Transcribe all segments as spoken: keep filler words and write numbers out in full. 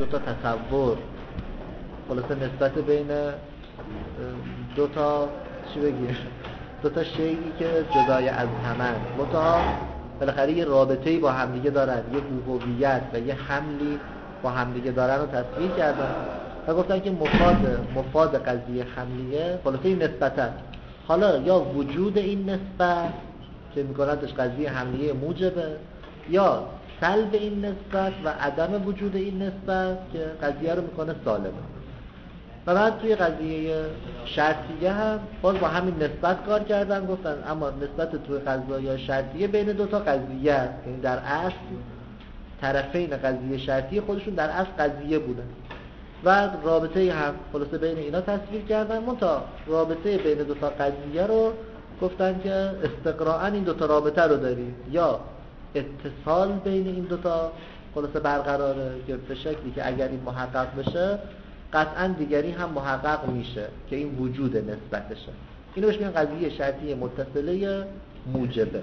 دو تا تصور، خلاصه نسبت بین دو تا چی بگیم دو تا شیئی که جدای از همن متها بالاخره یه رابطه‌ای با همدیگه دارن، یه هویت و یه حملی با همدیگه دارن رو تصویر کردن و گفتن که مفاد مفاد قضیه حملیه خلاصه این نسبتن. حالا یا وجود این نسبت که میکنندش قضیه حملیه موجبه، یا سلب این نسبت و عدم وجود این نسبت که قضیه رو میکنه سالمه. و بعد توی قضیه شرطیه هم باز با همین نسبت کار کردن، گفتن اما نسبت توی قضیه شرطیه بین دو تا قضیه است، یعنی در اصل طرفین قضیه شرطیه خودشون در اصل قضیه بودن و رابطه هم خلاصه بین اینا تصویر کردن. منتها رابطه بین دو تا قضیه رو گفتن که استقراءً این دو تا رابطه رو داریم، یا اتصال بین این دو تا خلاصه برقراره که به شکلی که اگر این محقق بشه قطعاً دیگری هم محقق میشه که این وجود نسبتشه. اینو بهش میگن قضیه شرطی متصله موجبه.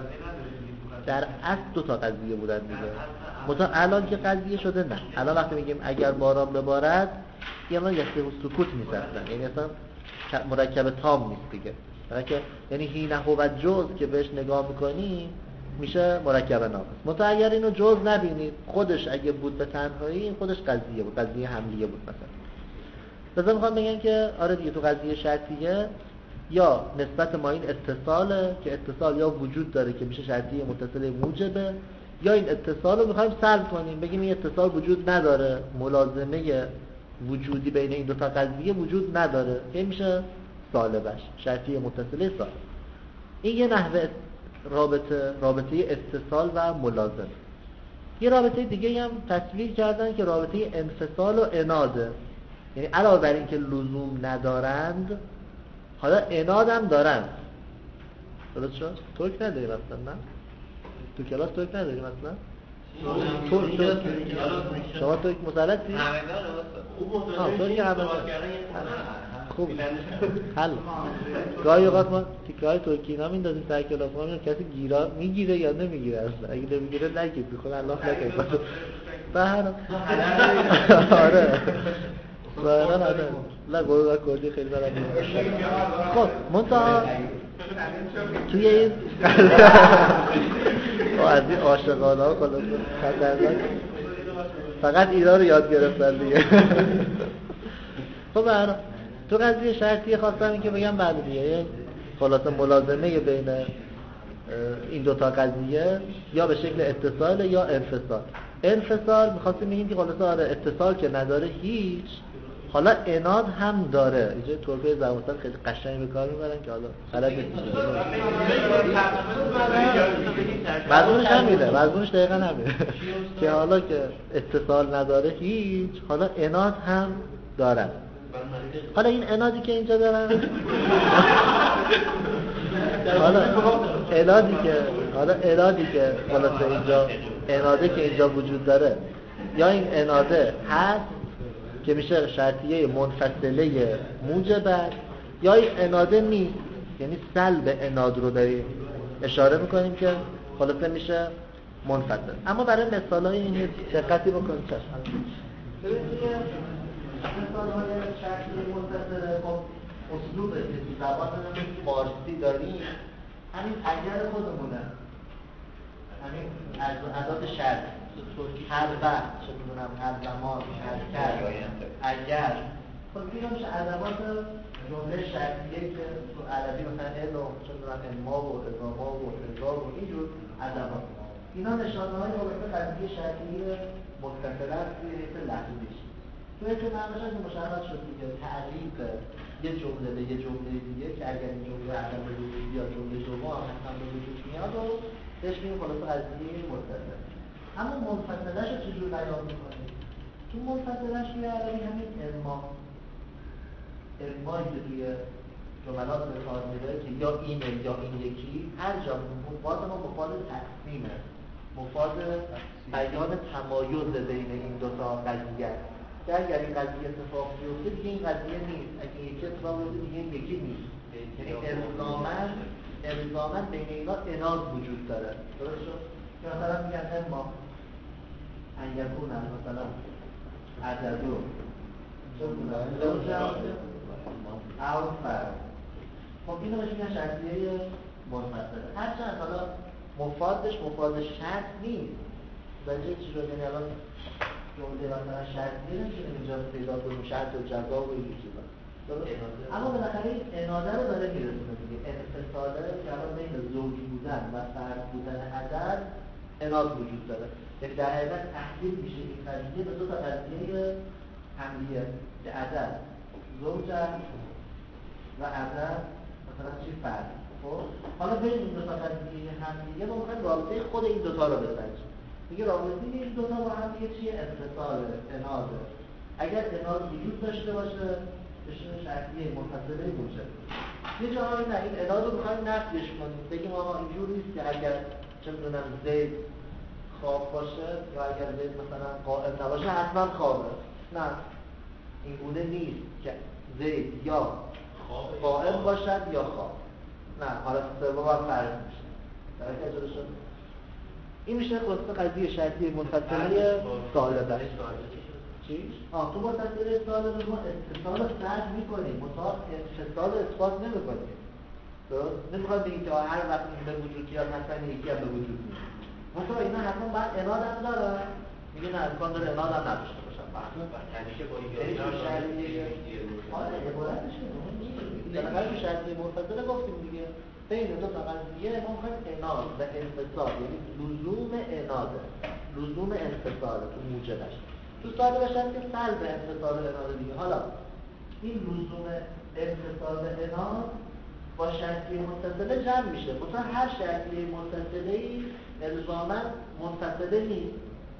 در اصل دو تا قضیه بودن دیگه، مثلا الان که قضیه شده نه. الان وقتی میگیم اگر باران ببارد یعنی یه سکوت نیست اصلا، یعنی اصلا مرکب تام نیست دیگه، یعنی هینه و جز که بهش نگاه میکنیم میشه مرکب ناقص. مثلا اگر اینو جز نبینید خودش اگه بود به تنهایی خودش قضیه بود، قضیه حملیه بود مثلا. لذا میخوام بگن که آره دیگه تو قضیه شرطیه یا نسبت ما این اتصاله که اتصال یا وجود داره که میشه شرطیه متصل موجبه، یا این اتصال رو میخوایم سلب کنیم بگیم این اتصال وجود نداره، ملازمه وجودی بین این دو تا قضیه وجود نداره که میشه سالبش شرطیه متصله سالب. این یه نحوه رابطه رابطه اتصال و ملازمه. یه رابطه دیگه هم تصویر کردن که رابطه انفصال و اناده، یعنی علاوه بر این که لزوم ندارند حالا اناد هم دارند. درست شد؟ ترک نداریم اصلا نه؟ تو کلاس ترک نداریم اصلا؟ ترک ترک شما ترک مسلطی؟ همه داره ترک همه خوب حل. گاهی اوقات ما تیکه های ترکی اینا میندازیم سر کلاس ما میگن کسی گیرا میگیره یا نمیگیره اصلا، اگه نمیگیره نگید بخون الله نکنه بهر آره بهران آره لا گروه کردی خیلی برای خب منتها توی این از این عاشقانه ها خلاص خطرناک فقط اینا رو یاد گرفتن دیگه. خب بهران تو قضیه شرطی خواستم این که بگم بعد دیگه خلاصه ملازمه بین این دوتا قضیه یا به شکل اتصال یا انفصال. انفصال میخواستیم بگیم که خلاصه آره اتصال که نداره هیچ، حالا اناد هم داره. اینجا ترکیه زبانستان خیلی قشنگ به کار میبرن که حالا غلط نیست مضمونش هم میده، مضمونش دقیقا همینه که حالا که اتصال نداره هیچ، حالا اناد هم داره. حالا این انادی که اینجا دارن حالا انادی که حالا انادی که خلاصه اینجا اناده که اینجا وجود داره، یا این اناده هست که میشه شرطیه منفصله موجب است، یا این اناده نیست، یعنی سلب اناد رو داریم اشاره میکنیم که خلاصه میشه منفصل. اما برای مثالای این دقتی بکنید چشم مثال‌های شرطی منفصله خب اسلوب که تو زبان فارسی داریم همین اگر خودمونه، همین ادات شرط هر وقت چه میدونم هر زمان هر کرد اگر خب اینا میشه ادوات جمله شرطیه که تو عربی مثلا الو چه میدونم اما و اضافه و اضافه و اینجور ادوات اینا نشانه‌های رابطه قضیه شرطی متصله است توی حیث لفظیش. توی که معنیش که مشخص شد دیگه تعریف یه جمله به یه جمله دیگه که اگر این جمله عدم به وجود بیاد جمله دوم هم به وجود میاد و بهش میگیم خلاص قضیه متصله. اما منفصله‌اش رو چجور بیان می‌کنیم؟ تو منفصله‌اش توی عربی همین اما امایی که توی جملات به کار میره که یا اینه یا این یکی، هر جا مفاد ما مفاد تقسیمه، مفاد بیان تمایز بین این دو تا قضیه است که اگر این قضیه اتفاق بیفته دیگه این قضیه نیست، اگه یکی اتفاق بیفته دیگه این یکی نیست. یعنی الزاماً الزاماً بین اینا اناز وجود داره. درست شد؟ که مثلا میگن اما انگرگون هم مثلا عددو چه بودن؟ زوجم او فرد. خب اینو بهش میگن شرطیه منفصله. هرچند حالا مفادش مفاد شرط نیست. بچه چی رو یعنی الان جمله مثلا شرطیه نمیشه اینجا پیدا کنیم شرط و جزا و این چیزا. اما بالاخره این اناده رو داره میرسونه دیگه. انفصاله که الان بین زوج بودن و فرد بودن عدد اناد وجود داره. یعنی در حقیقت تحلیل میشه این قضیه به دو تا قضیه حملیه که عدد زوج و عدد مثلا چی فرد. خب حالا بین این دو تا قضیه حملیه ما میخوایم رابطه خود این دو تا رو بسنجیم. میگه رابطه این دو تا با هم دیگه چیه؟ انفصاله، اناده. اگر اناد وجود داشته باشه بشه شرطیه منفصله موجب. یه جاهایی نه این اناد رو میخوایم نفیش کنیم. بگیم آقا اینجور نیست که اگر چه میدونم زید خواب باشه یا اگر زید مثلا قائم نباشه حتما خوابه. نه این گونه نیست که زید یا قائم باشد یا خواب. نه حالا سوم هم فرض میشه. در حقیقت جلو شد این میشه خلاصه قضیه شرطی منفصله سالبه. چی؟ آه تو منفصله سالبه ما اتصال فرض میکنیم مطابق اتصال اثبات نمیکنیم. درست؟ نمیخواد بگیم که هر وقت این به وجود بیاد حتما یکی هم به وجود میاد. مثلا اینا حتما باید اناد هم داره. میگه نه امکان داره اناد هم نداشته باشن. همیشه با این آره عبارتش اینه. بالاخره به شرطی منفصله گفتیم دیگه. بین دو تا قضیه ما می‌خوایم اناد و انفصال یعنی لزوم اناده لزوم انفصال تو موجبش تو ساده باشن که سلب انفصال اناده دیگه. حالا این لزوم انفصال اناد با شرطی متصله جمع میشه. مثلا هر شرطی متصله‌ای الزاماً منفصله نیست.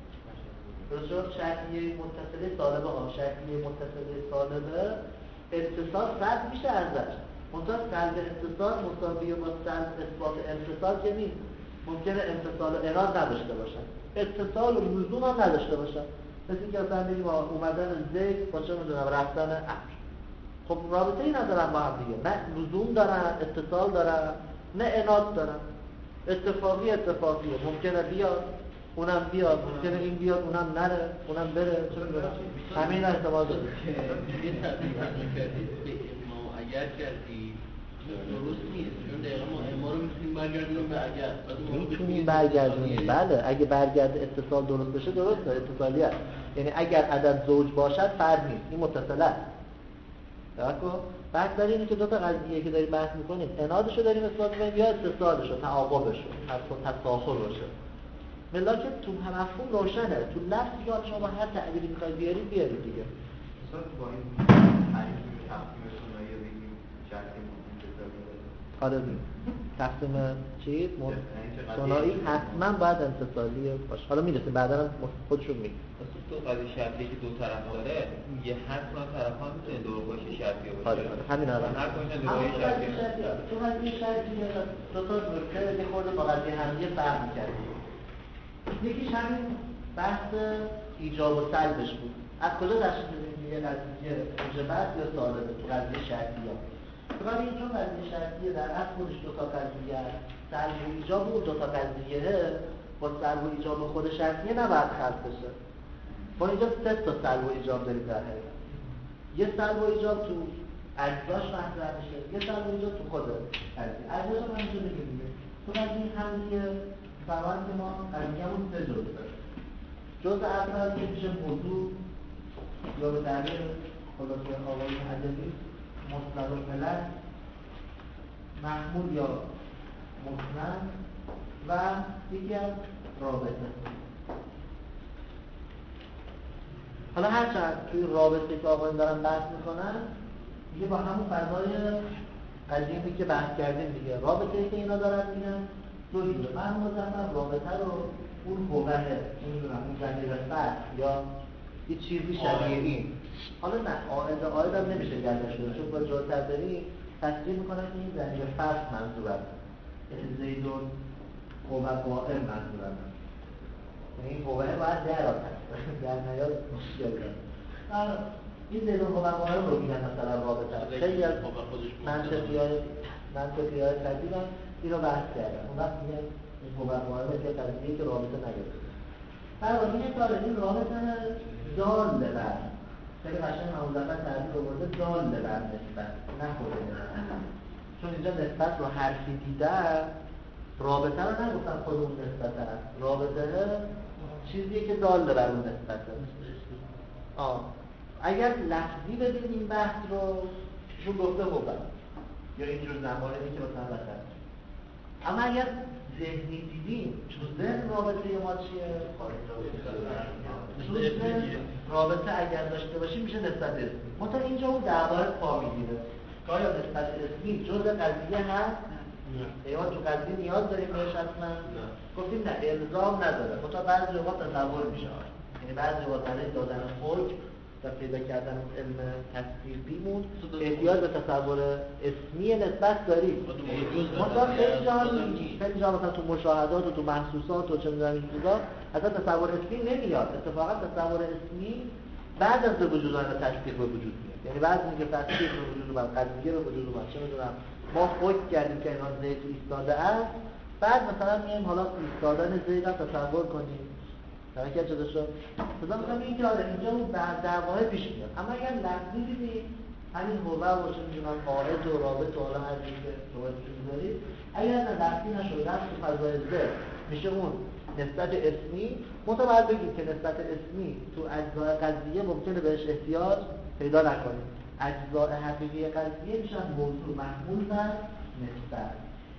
درست شرطی متصله سالبه ها شرطی متصله سالبه اتصال رد میشه ازش. منطقه سلب اتصال مساویه با سلب اثبات انفصال که نیست. ممکنه انفصال و اناد نداشته باشن اتصال و لزوم هم نداشته باشن. مثل اینکه اصلا بگیم اومدن زید با چه میدونم رفتن امر. خب رابطه ای ندارن با هم دیگه. نه لزوم دارن اتصال دارن نه اناد دارن. اتفاقی اتفاقیه ممکنه بیاد اونم بیاد ممکنه این بیاد اونم نره اونم بره چه میدونم همین احتمال داره. اگر کردی درست نیست چون دقیقا ما رو میتونیم برگردونیم به اگر میتونیم برگردونیم بله اگه برگرد اتصال درست بشه درسته اتصالی هست. یعنی اگر عدد زوج باشد فرد نیست این متصله است. درکو بحث در اینه که دو تا قضیه که داریم بحث میکنیم انادشو داریم اثبات میکنیم یا اتصالشو تعاقبشو تساخر باشه. ملاکه تو مفهوم روشنه تو لفظ یا شما هر تعبیری میخواید بیارید بیارید دیگه. مثلا با این تعریف تقسیم ثنایی بگیم شرطی آره تقسیم چی؟ ثنایی حتما باید انفصالی باشه. حالا میرسیم بعدا هم خودشون میگه. مثلا تو قضیه شرطی که دو طرف داره یه هر کدوم طرف هم میتونه دو باشه شرطی باشه. آره همین الان هر کدوم دو باشه شرطی. تو قضیه شرطی دو تا نکته یه خورده با قضیه همدیگه فرق می‌کنه. یکیش همین بحث ایجاب و سلبش بود. از کجا تشخیص بدیم یه قضیه موجبت یا سالبه تو قضیه شرطیه؟ ولی این چون قضیه شرطیه در اصل خودش دو تا قضیه سلب و ایجاب و دو تا قضیه با سلب و ایجاب خود شرطیه نباید خلط بشه. ما اینجا سه تا سلب و ایجاب داریم در حقیقت. یه سلب و ایجاب تو اجزاش مطرح میشه، یه سلب و ایجاب تو خود قضیه. اجزاش هم اینجا بگیم تو قضیه همدیگه فرمان که ما قضیه‌مون سه جزء داره. جزء اول که میشه موضوع یا به تعبیر خلاصه آقای ادبی مطلق العلل محمول یا مسند و یکی از رابطه. حالا هرچند توی رابطه که آقایون دارن بحث میکنن دیگه با همون فضای قدیمی که بحث کردیم دیگه رابطه‌ای که اینا دارن میگن دو جوره. من مزمن رابطه رو اون قوله نمیدونم اون زمیر فرد یا یه چیزی شبیه این حالا نه آید آید هم نمیشه گردش شده چون با جلوتر داری تصدیل میکنن که این زمیر فرد منظور هست یعنی زیدون قوه قائم منظور هست یعنی این قوه باید در هست در نیاد مشکل دارد این زیدون قوه قائم رو میگن مثلا رابطه خیلی از منطقی های منطقی های قدیم هم این رو بحث کردن اون وقت میگن این قوه قائم که قضیه که رابطه نگرده برای این کار این رابطه دال بر خیلی قشنگ همون دفعه تعریف آورده دال بر نسبت نه خود نسبت، چون اینجا نسبت رو حرفی دیدن رابطه رو نگفتن خود اون نسبت هست، رابطه چیزیه که دال بر اون نسبت هست. آه. اگر لفظی بدیم این بحث رو چون گفته خوبه یا اینجور زمانه که مثلا بسر، اما اگر ذهنی دیدیم تو ذهن رابطه ما چیه؟ تو ذهن رابطه اگر داشته باشیم میشه نسبت اسمی. منتها اینجا اون درباره پا میگیره که آیا نسبت اسمی جزء قضیه هست؟ نه. ما تو قضیه نیاز داریم بهش حتما؟ گفتیم نه، الزام نداره. منتها بعضی اوقات تصور میشه. یعنی بعضی اوقات برای دادن حکم و پیدا کردن علم تصویر بیمون احتیاج به تصور اسمی نسبت داریم. مثلا خیلی جا خیلی جا مثلا تو مشاهدات و تو محسوسات و چه می‌دونم این چیزا اصلا تصور اسمی نمیاد. اتفاقا تصور اسمی بعد از به وجود آمدن تصدیق به وجود میاد. یعنی بعد از اینکه تصدیق به وجود اومد، قضیه به وجود اومد، چه می‌دونم ما حکم کردیم که اینا زید ایستاده است، بعد مثلا میایم حالا ایستادن زید رو تصور کنیم. در که چه شد؟ مثلا میگم این که اینجا اون در واقع پیش میاد. اما اگر لفظی دیدیم همین حوبه و چه می‌دونم قاعد و رابط و حالا هر چیزی که صحبت می‌کنید، اگر لفظی نشد رفت تو فضای ذهن میشه اون نسبت اسمی. متوجه بگید که نسبت اسمی تو اجزای قضیه ممکنه بهش احتیاج پیدا نکنیم. اجزای حقیقی قضیه میشن موضوع محمول و نسبت،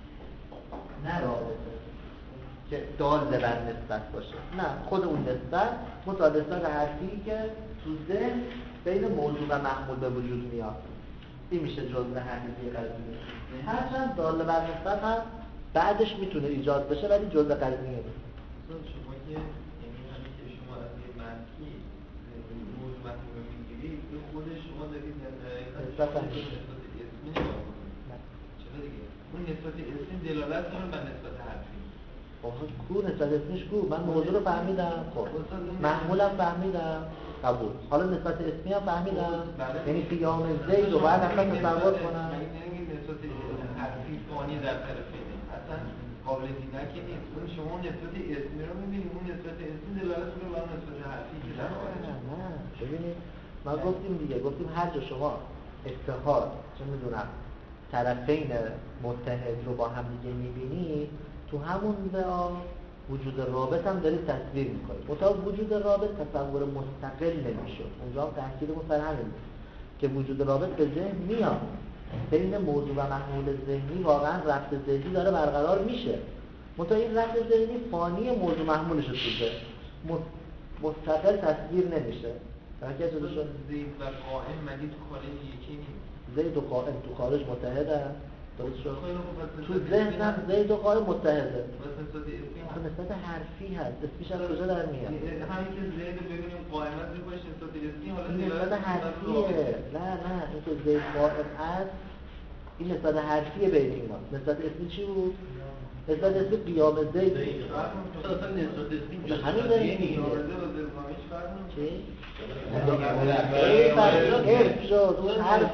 نه رابطه که دال بر نسبت باشه، نه خود اون نسبت متعادلات حرفی که تو ذهن بین موضوع و محمول به وجود میاد، این میشه جزء حقیقی قضیه. هرچند دال بر نسبت هم بعدش میتونه ایجاد بشه ولی جزء قضیه نیست. شما که یعنی همین که شما از یه منفی موضوع محمول رو میگیرید به خود شما دارید نسبت اسمی نگاه کنید. چرا دیگه؟ اون نسبت اسمی دلالت کنه بر نسبت حرفی. آها کو نسبت اسمیش کو، من موضوع رو فهمیدم، خب محمولم فهمیدم، قبول. حالا نسبت اسمی هم فهمیدم، یعنی قیام زید رو باید اصلا تصور کنم. یعنی نسبت حرفی فانی در طرفین اصلا قابل دیدن که نیست. اون شما نسبت اسمی رو میبینید، اون نسبت اسمی دلالت کنه بر نسبت حرفی که در خارج. نه نه ببینید ما گفتیم دیگه، گفتیم هر جا شما اتحاد چه میدونم طرفین متحد رو با هم دیگه میبینید، تو همون بها وجود رابط هم دارید تصویر میکنید. منتها وجود رابط تصور مستقل نمیشه. اونجا هم تحکیلمون سر همین که وجود رابط به ذهن میاد، بین موضوع و محمول ذهنی واقعا ربط ذهنی داره برقرار میشه. منتها این ربط ذهنی فانی موضوع محمولش رو توشه، مستقل تصویر نمیشه. درکه شده شد زید و قائم مگه تو خارج یکی نیست؟ زید و قائم تو خارج متحده، درست شد؟ تو ذهن هم زید و قائم متحده. تو نسبت حرفی هست، اسمیش از کجا در میاد؟ همین که زید رو ببینیم قائمت میکنه نسبت اسمی، حالا این نسبت حرفیه. نه نه این که زید قائم هست این نسبت حرفیه بین این ما. نسبت اسمی چی بود؟ نسبت اسمی قیام زید بود. اصلا نسبت اسمی همین داریم میگه چی؟ حرف شد اون حرف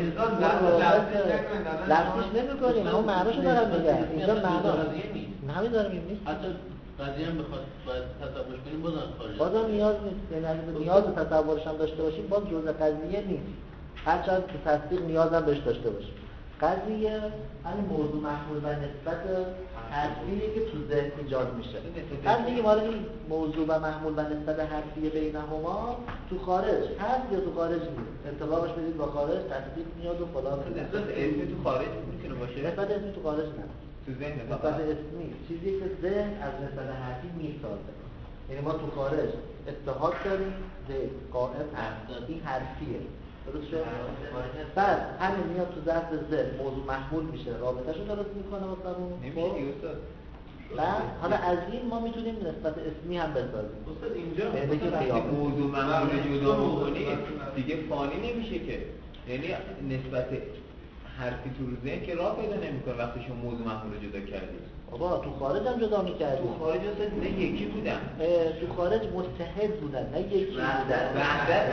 لفظیش نمی کنیم، همون معناشو دارم میگم. اینجا معنا همین دارم میگم نیست. حتی قضیه هم بخواد باید تصورش کنیم بازم خارج بازم نیاز نیست. یعنی اگه نیاز به تصورش هم داشته باشیم باز جزء قضیه نیست، هرچند تو تصدیق نیاز هم بهش داشته باشیم. قضیه همین موضوع محمول و نسبت حرفیه که تو ذهن ایجاد میشه. بعد میگیم حالا این موضوع و محمول و نسبت حرفی بینهما تو خارج هست یا تو خارج نیست. انطباقش بدید با خارج تصدیق میاد و فلان. نسبت اسمی تو خارج میتونه باشه؟ نسبت اسمی تو خارج نه. تو ذهن نسبت اسمی چیزی که ذهن از نسبت حرفی میسازه. یعنی ما تو خارج اتحاد داریم، ذهن قائم هست، این حرفیه. درست شد؟ بعد همین میاد تو ظرف ذهن موضوع محمول میشه، رابطه‌شو درست میکنه واسمون. نمیشه استاد. بعد حالا از این ما میتونیم نسبت اسمی هم بسازیم. استاد اینجا وقتی موضوع محمول جدا بکنی دیگه فانی نمیشه که. یعنی نسبت حرفی تو ذهن که راه پیدا نمیکنه وقتی شما موضوع محمول جدا کردید. بابا تو خارج هم جدا میکردیم. تو خارج اصلا نه یکی بودن. تو خارج متحد بودن، نه یکی بودن. وحدت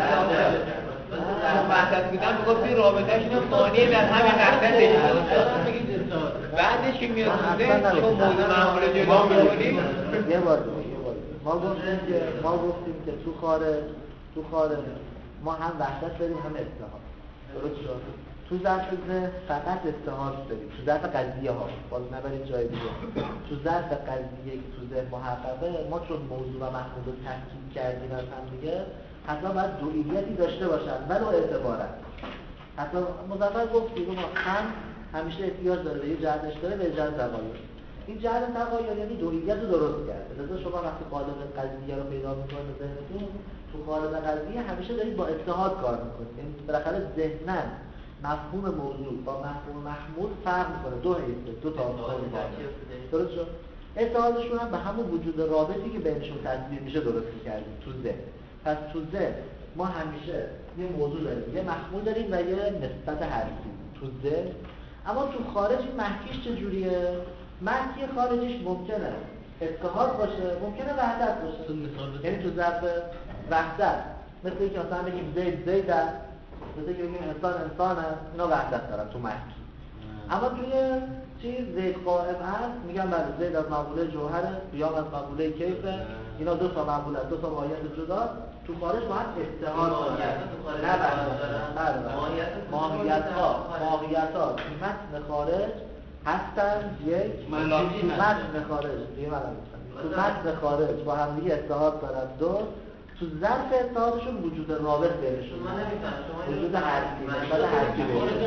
وحدت بودن میگفتی رابطه‌شون فانیه در همین وحدتش بود. بعدش که میاد بوده چون موضوع محمول جدا میکنیم یه بار یه بار ما گفتیم که ما گفتیم که تو خارج تو تو خارج ما هم وحدت داریم هم اتحاد. درست شد؟ تو ظرف ذهن فقط اتحاد داریم. تو ظرف قضیه ها باز نبرید جای دیگه. تو ظرف قضیه که تو ذهن محققه ما چون موضوع و محمول رو تحکیم کردیم از هم دیگه حتما باید دوئیلیتی داشته باشن ولو اعتبارن. حتی مظفر گفت که ما هم همیشه احتیاج داره به یه جهت اشتراک به جهت تغایر. این جهت تغایر یعنی دوئیلیت رو درست کرده. لذا شما وقتی قالب قضیه رو پیدا می‌کنید ذهنتون تو قالب قضیه همیشه دارید با اتحاد کار می‌کنید. یعنی بالاخره ذهناً مفهوم موضوع با مفهوم محمول فرق می‌کنه. دو حیثه، دو تا درست شد؟ اتحادشون هم به همون وجود رابطی که بینشون تصویر میشه درست کردیم تو ذهن. پس تو ذهن ما همیشه یه موضوع داریم، یه محمول داریم و یه نسبت حرفی تو ذهن. اما تو خارج این محکیش چجوریه؟ محکی خارجیش ممکنه اتحاد باشه، ممکنه وحدت باشه. یعنی تو ظرف وحدت مثل اینکه مثلا بگیم زید زید است، مثل اینکه بگیم انسان انسانه، اینا وحدت دارن تو محکی. اما توی چیز زید قائم هست میگم بله زید از مقوله جوهره، قیام از مقوله کیفه، اینا دو تا مقوله، دو تا ماهیت جدا. تو خارج باید اتحاد باشه. نه بله ماهیت ها ماهیت ها تو متن خارج هستن یک تو متن خارج دیگه من تو متن خارج با هم دیگه اتحاد دارن. دو تو ظرف اتحادشون وجود رابط بینشون وجود حرفی نسبت حرفی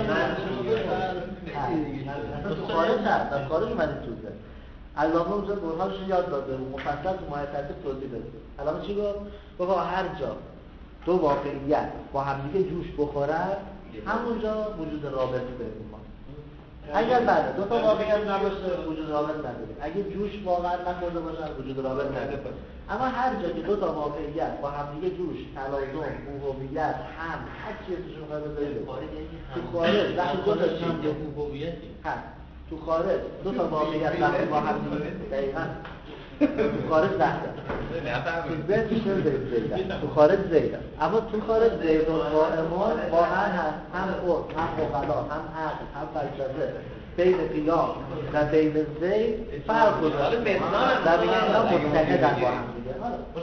بینشون تو خارج هست از خارج اومدیم تو ذهن. علامه اونجا برهانش یاد داده و مفصل تو مایه ترتیب توضیح داده. علامه چی گفت؟ بابا هر جا دو واقعیت با همدیگه جوش بخورن همونجا وجود رابط بینشون ما. اگر بله دو تا واقعیت نباشه وجود رابط نداره. اگه جوش واقعا نخورده باشن وجود رابط نداره. اما هر جا که دو تا واقعیت با همدیگه جوش، تلازم، موهویت، هم هر چیزشون رو بذارید تو خارج وقتی دو تا چیز موهویتی هست تو خارج دو تا واقعیت وقتی با هم دقیقاً تو خارج زهده تو ذهن میشه زیده تو خارج زیده. اما تو خارج زید و قائمان واقعا هست هم خود هم مقلا هم عقل هم فلسفه بین قیام و بین زید فرق گذاره در بگه اینا متحدن با هم دیگه.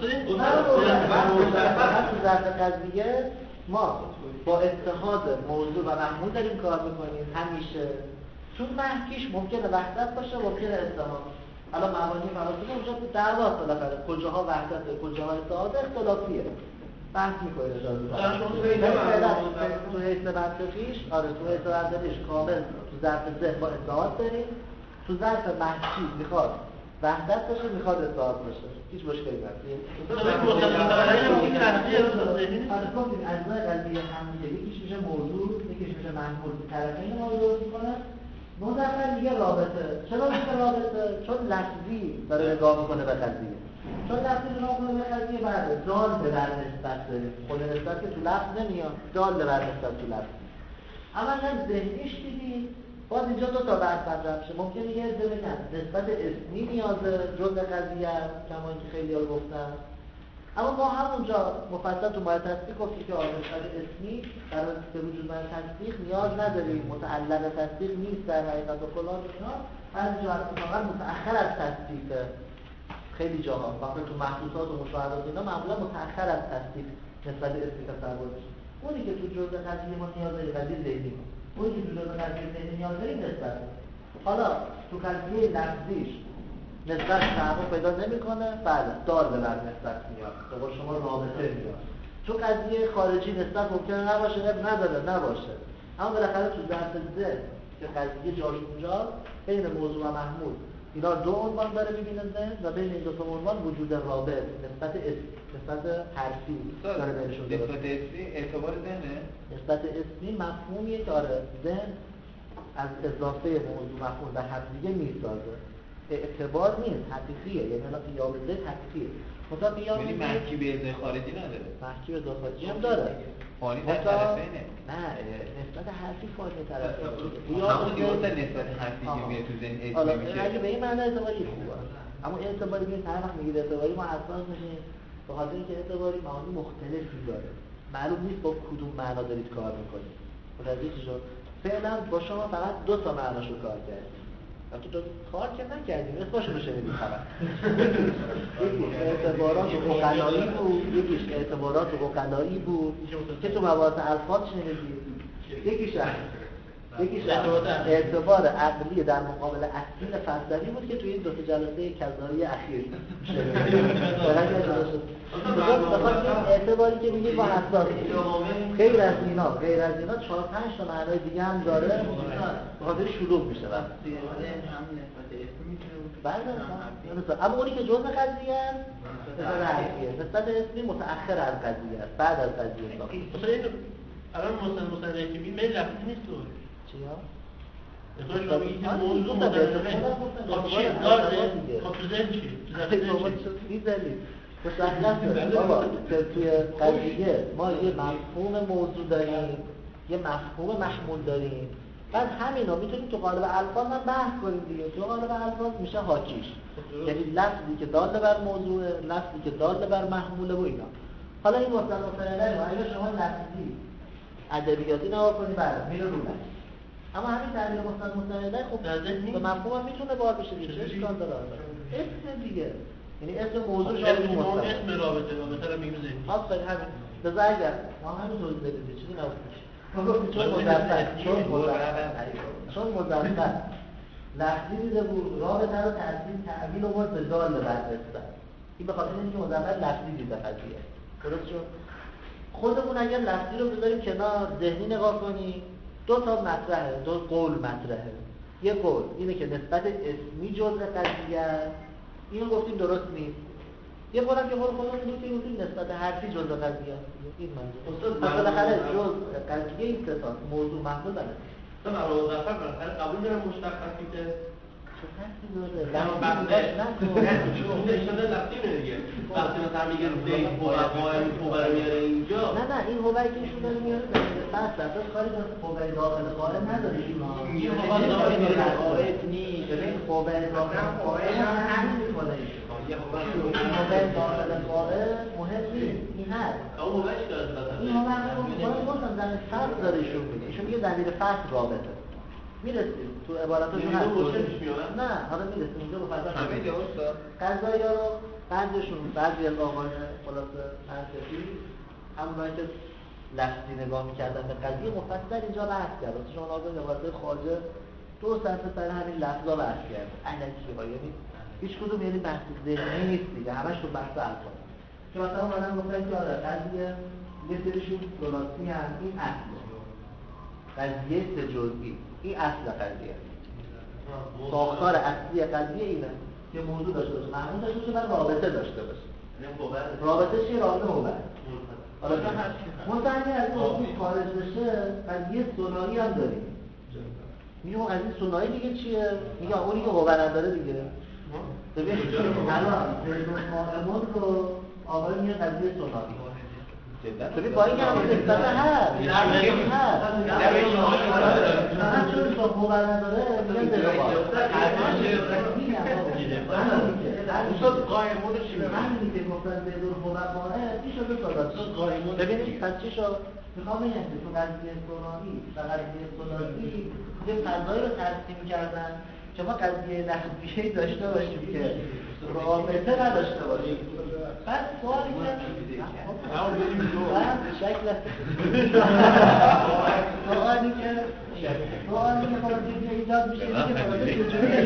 تو ظرف قضیه ما با اتحاد موضوع و محمول داریم کار میکنیم همیشه. چون محکیش ممکنه وحدت باشه ممکنه اتحاد. حالا مبانی فلسفه اونجا تو دعوا بالاخره کجاها وحدته کجاها اتحاد اختلافیه بحث میکنه اجازه تو حیث منطقیش آره تو حیث منطقیش کامل تو ظرف ذهن با اتحاد داریم. تو ظرف محکی میخواد وحدت باشه میخواد اتحاد باشه هیچ مشکلی نداره. اجزای قضیه هم یکیش میشه موضوع یکیش میشه محمول طرفین ما رو درست میکنه. مظفر میگه رابطه. چرا میگه رابطه؟ چون لفظی داره نگاه میکنه به قضیه. چون لفظی نگاه میکنه به قضیه بعد دال به بر نسبت داره. خود نسبت که تو لفظ نمیاد دال به بر نسبت تو لفظ. اما نه ذهنیش دیدی باز اینجا دو تا بحث مطرح میشه. ممکنه یه عده بگن نسبت اسمی نیازه جزء قضیه کما اینکه خیلی‌ها گفتن. اما ما همونجا مفصل تو مایه تصدیق گفتیم که نسبت اسمی برای که وجود من تصدیق نیاز نداریم متعلق تصدیق نیست در حقیقت و فلان اینا هر جا اتفاقا متأخر از تصدیق خیلی جاها وقتی تو محسوسات و مشاهدات اینا معمولا متأخر از تصدیق نسبت اسمی تصور میشه. اونی که تو جزء قضیه ما نیاز داره قضیه ذهنی اونی که تو جزء قضیه ذهنی نیاز داره نسبت حالا تو قضیه لفظیش نسبت تحقق پیدا نمیکنه بله دار به بر نسبت میاد به قول شما رابطه میاد. چون قضیه خارجی نسبت ممکنه نباشه نداره نباشه اما بالاخره تو ظرف ذهن که قضیه جاش اونجا بین موضوع و محمول اینا دو عنوان داره میبینه ذهن و بین این دو تا عنوان وجود رابط نسبت اسم نسبت حرفی داره بینشون نسبت اسمی اعتبار ذهنه نسبت اسمی مفهومیه که آره ذهن از اضافه موضوع مفهوم به همدیگه میسازه اعتبار نیست حقیقیه یعنی الان قیام ذهن حقیقیه مثلا قیام یعنی محکی به ازای خارجی نداره محکی به ازای خارجی هم داره فانی در طرفینه نه نسبت حرفی فانی طرفینه همون دیگه گفتن نسبت حرفی که میاد تو ذهن اسمی میشه اگه به این معنی اعتباری خوبه اما اعتباری میاد هر وقت میگید اعتباری ما حساس میشیم به خاطر اینکه اعتباری معانی مختلفی داره معلوم نیست با کدوم معنا دارید کار میکنید متوجه شید فعلا با شما فقط دو تا معناشو کار کردید تو تو کار که نکردیم اسمشو رو شنیدیم فقط یکیش اعتبارات عقلایی بود یکیش اعتبارات عقلایی بود که تو مباحث الفاظ شنیدیم یکیش یکیش اعتبار عقلی در مقابل اصیل فلسفی بود که توی این دو تا جلسه کذایی اخیر شنیدیم بخاطر این اعتباری که میگیم با حساسی غیر از اینا غیر از اینا چهار پنج تا معنای دیگه هم داره بخاطر شلوغ میشه وقتی بله اما اونی که جزء قضیه است نسبت اسمی متأخر از قضیه است بعد از قضیه مثلا این الان مثلا مثلا که میگیم میل لفظی نیست تو چیا؟ اخراج شما میگید که موضوع متأخره خب چی؟ داره؟ خب تو ذهن چی؟ تو ذهن چی؟ میزنی مشخصه بابا توی قضیه ما یه مفهوم موضوع داریم یه مفهوم محمول داریم بعد همینا میتونیم تو قالب الفاظ هم بحث کنیم دیگه تو قالب الفاظ میشه حاکیش یعنی لفظی که دال بر موضوع لفظی که دال بر محموله و اینا حالا این مثلا مثلا رو اگه شما لفظی ادبیاتی نگاه کنید بعد میره رو لفظ اما همین تعبیر مثلا مثلا خب به مفهوم هم میتونه بار بشه دیگه چه اشکال داره اسم دیگه یعنی اسم موضوع شامل ما اسم رابطه مثلا میگیم ذهنی آفرین همین لذا اگر ما همین توضیح بدید چیزی نبود چون مزفر چون مزفر چون مزفر لفظی دیده بود رابطه رو تحصیل تعبیل و برد به دال بررسن این به خاطر اینکه مزفر لفظی دیده قضیه درست شد خودمون اگر لفظی رو بذاریم کنار ذهنی نگاه کنیم دو تا مطرحه دو قول مطرحه یه قول اینه که نسبت اسمی جزء قضیه است اینو گفتیم درست نیست یه بارم که قول خودمون گفتیم گفتیم نسبت حرفی جزء قضیه است این منظور اصلا بالاخره جزء قضیه این سه موضوع محمول بله تو مرا مزفر بالاخره قبول دارم مشتقاتی که چه فرقی داره لفظی باش نکن چون اشاره لفظی میگه وقتی مثلا میگن زید هو قائم هو میاره اینجا نه نه این هو که ایشون داره میاره بس اساس کاری داره هو داخل قائم نداره این هو داخل قائم نیست ببین هو داخل قائم همین میکنه هو داخل قائم مهم نیست این هست اون هو چی داره مثلا این هو من گفتم در فصل داره ایشون میگه ایشون میگه ضمیر فصل رابطه میرسیم تو عباراتشون هست نه حالا میرسیم اینجا با فرض همین درسته قضایا رو بعضیشون بعضی از آقایان خلاصه منطقی همونایی که لفظی نگاه میکردن به قضیه مفصل اینجا بحث کرد واسه شما ناظر عبارت خارجه دو صفحه سر همین لفظا بحث کرد الکی ها یعنی هیچ کدوم یعنی بحث ذهنی نیست دیگه همش تو بحث الفاظ که مثلا اومدن گفتن که آره قضیه یه سریشون ثلاثی هم این اصله قضیه سه جزئی این اصل قضیه ساختار اصلی قضیه اینه که موضوع داشته باشه محمول داشته باشه و رابطه داشته باشه رابطه چیه؟ رابطه هوبر حالا منطقه اگه از موضوع خارج بشه قضیه ثنایی هم داریم میگه اون قضیه ثنایی دیگه چیه؟ میگه اونی که هوبر هم داره دیگه ببین الان زیدون رو آقای میگه قضیه ثنایی ببین با این هم نسبت هست هست چون تو هوبر نداره میگن دقیقا استاد قائمون چی میگه؟ همینی که گفتن زیدون هوبر باره چی شده سادات ببینید پس چی شد؟ میخوام بگم که تو قضیه ثنایی و قضیه ثلاثی یه فضایی رو ترسیم کردن که ما قضیه نحویه‌ای داشته باشیم که رابطه نداشته باشیم بعد سوالی که همون بریم دو شکل سوالی که سوالی که خلاصه که ایجاد میشه که خلاصه چجوری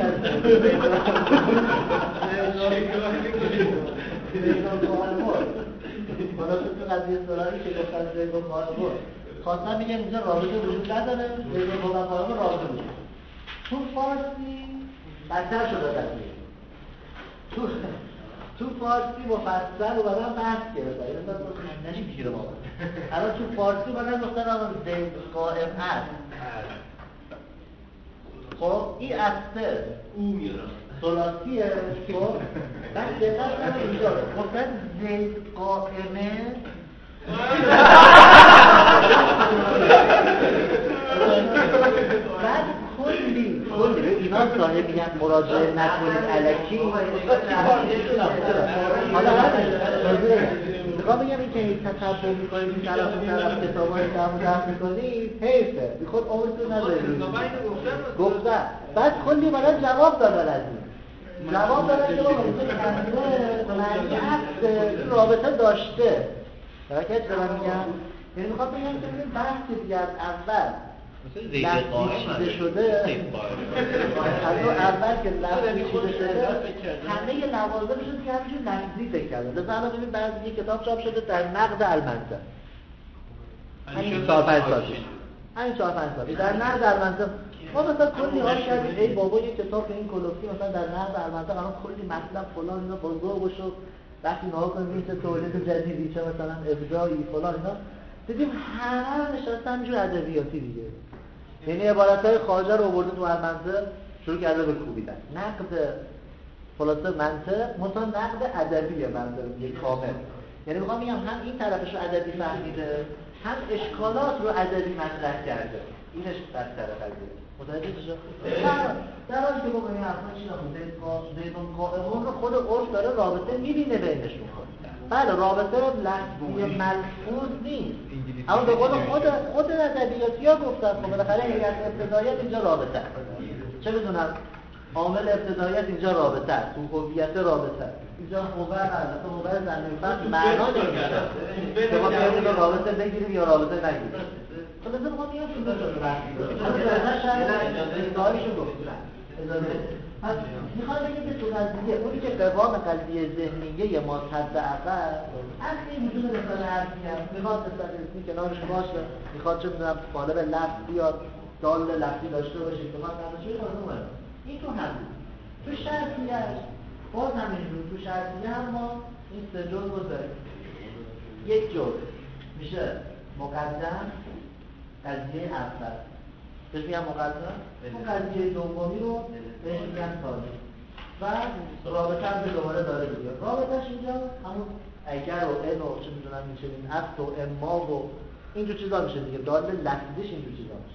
خلاصه تو قضیه سوالی که گفتن زیدون مالبور خواستم میگم اینجا رابطه وجود نداره زیدون مالبور رابطه وجود تو فارسی بدتر شده قضیه تو تو فارسی مفصل و بعدم بحث گرفته این مثلا خندنی میگیره ما الان تو فارسی بعدم گفتن الان زید قائم است خب این اصله او میاره ثلاثیه خب بعد دقت کنید اینجا گفتن زید قائمه بعد کلی کلی اینا صاحب میگن مراجعه نکنید الکی حالا همین میخوام بگم این که حیثت تبدیل میکنید این طرف اون طرف کتابای جمع جمع میکنید حیفه بیخود عمرتون ندارید گفتن بعد کلی برای جواب دادن از این جواب دادن که بابا این کنده معنی عقد این رابطه داشته درکت دارم میگم یعنی میخواد بگم که این بحث دیگه از اول لفظی چیده شده از اون اول که لفظی چیده شده همه لوازمش رو دیگه همینجور لفظی فکر کردن لذا الان ببین بعضی یک کتاب چاپ شده در نقد المنطق همین چهار پنج سال پیش همین چهار پنج سال در نقد المنطق ما مثلا کلی حال کردیم ای بابا یک کتاب این کلوفی مثلا در نقد المنطق الان کلی مطلب فلان اینا بزرگ بشو وقتی نها کنیم چه تولید جدیدی چه مثلا ابداعی فلان اینا دیدیم همه نشستن همینجور ادبیاتی دیگه یعنی عبارتهای خارجه رو آورده تو المنطق شروع کرده به کوبیدن نقد خلاصه منطق مثلا نقد ادبیه منطق یک کامل یعنی میخوام بگم هم این طرفش رو ادبی فهمیده هم اشکالات رو ادبی مطرح کرده اینش بدتر قضیه متوجه شد در حالی که بگم این اصلا چی نخون زیدون قائمون رو خود عرف داره رابطه میبینه بینشون بله رابطه لفظی ملفوظ نیست اما به قول خود خود ادبیاتی ها گفتن خب بالاخره هیئت ابتداییت اینجا رابطه است چه میدونم عامل ابتداییت اینجا رابطه است تو هویت رابطه است اینجا خبر است تو خبر زمین فهم معنا نمیشه که ما بیایم رابطه بگیریم یا رابطه نگیریم خب لازم ما میام اینجا رابطه اجازه شد اجازه‌ایشو گفتن اجازه پس میخواد بگیم که تو قضیه اونی که قوام قضیه ذهنیه ما حداقل اصلی وجود مثال حرفی هست میخواد مثال اسمی کنارش باشه میخواد چه میدونم قالب لفظ بیاد دال لفظی داشته باشه میخواد نباشه خانومه این تو هم تو شرطیش باز همینجور تو شرطیه هم ما این سه جزء رو داریم یک جزء میشه مقدم قضیه اول بهش میگم مقدم اون قضیه دومی رو بهش میگم ثانی و رابطه هم دوباره داره دیگه رابطهش اینجا همون اگر و ان و چه میدونم میشه این اصل و اما و اینجور چیزا میشه دیگه دال لفظیش اینجور چیزا میشه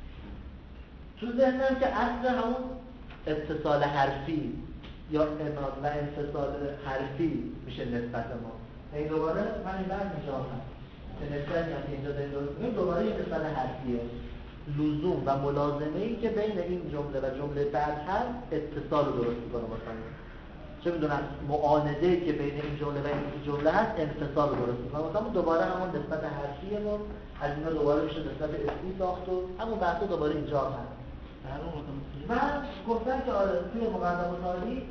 تو ذهنم که اصل همون اتصال حرفی یا اناد و انفصال حرفی میشه نسبت ما این دوباره من این بعد میشم که نسبت که اینجا داریم دوباره این اتصال حرفیه لزوم و ملازمه‌ای که بین این جمله و جمله بعد هست اتصال رو درست می‌کنه مثلا چه می‌دونم معانده‌ای که بین این جمله و این جمله هست انفصال رو درست می‌کنه مثلا دوباره همون نسبت حرفیه و از اینا دوباره میشه نسبت اسمی ساخت و همون بحث دوباره اینجا هست و گفتن که آره توی مقدم و تالی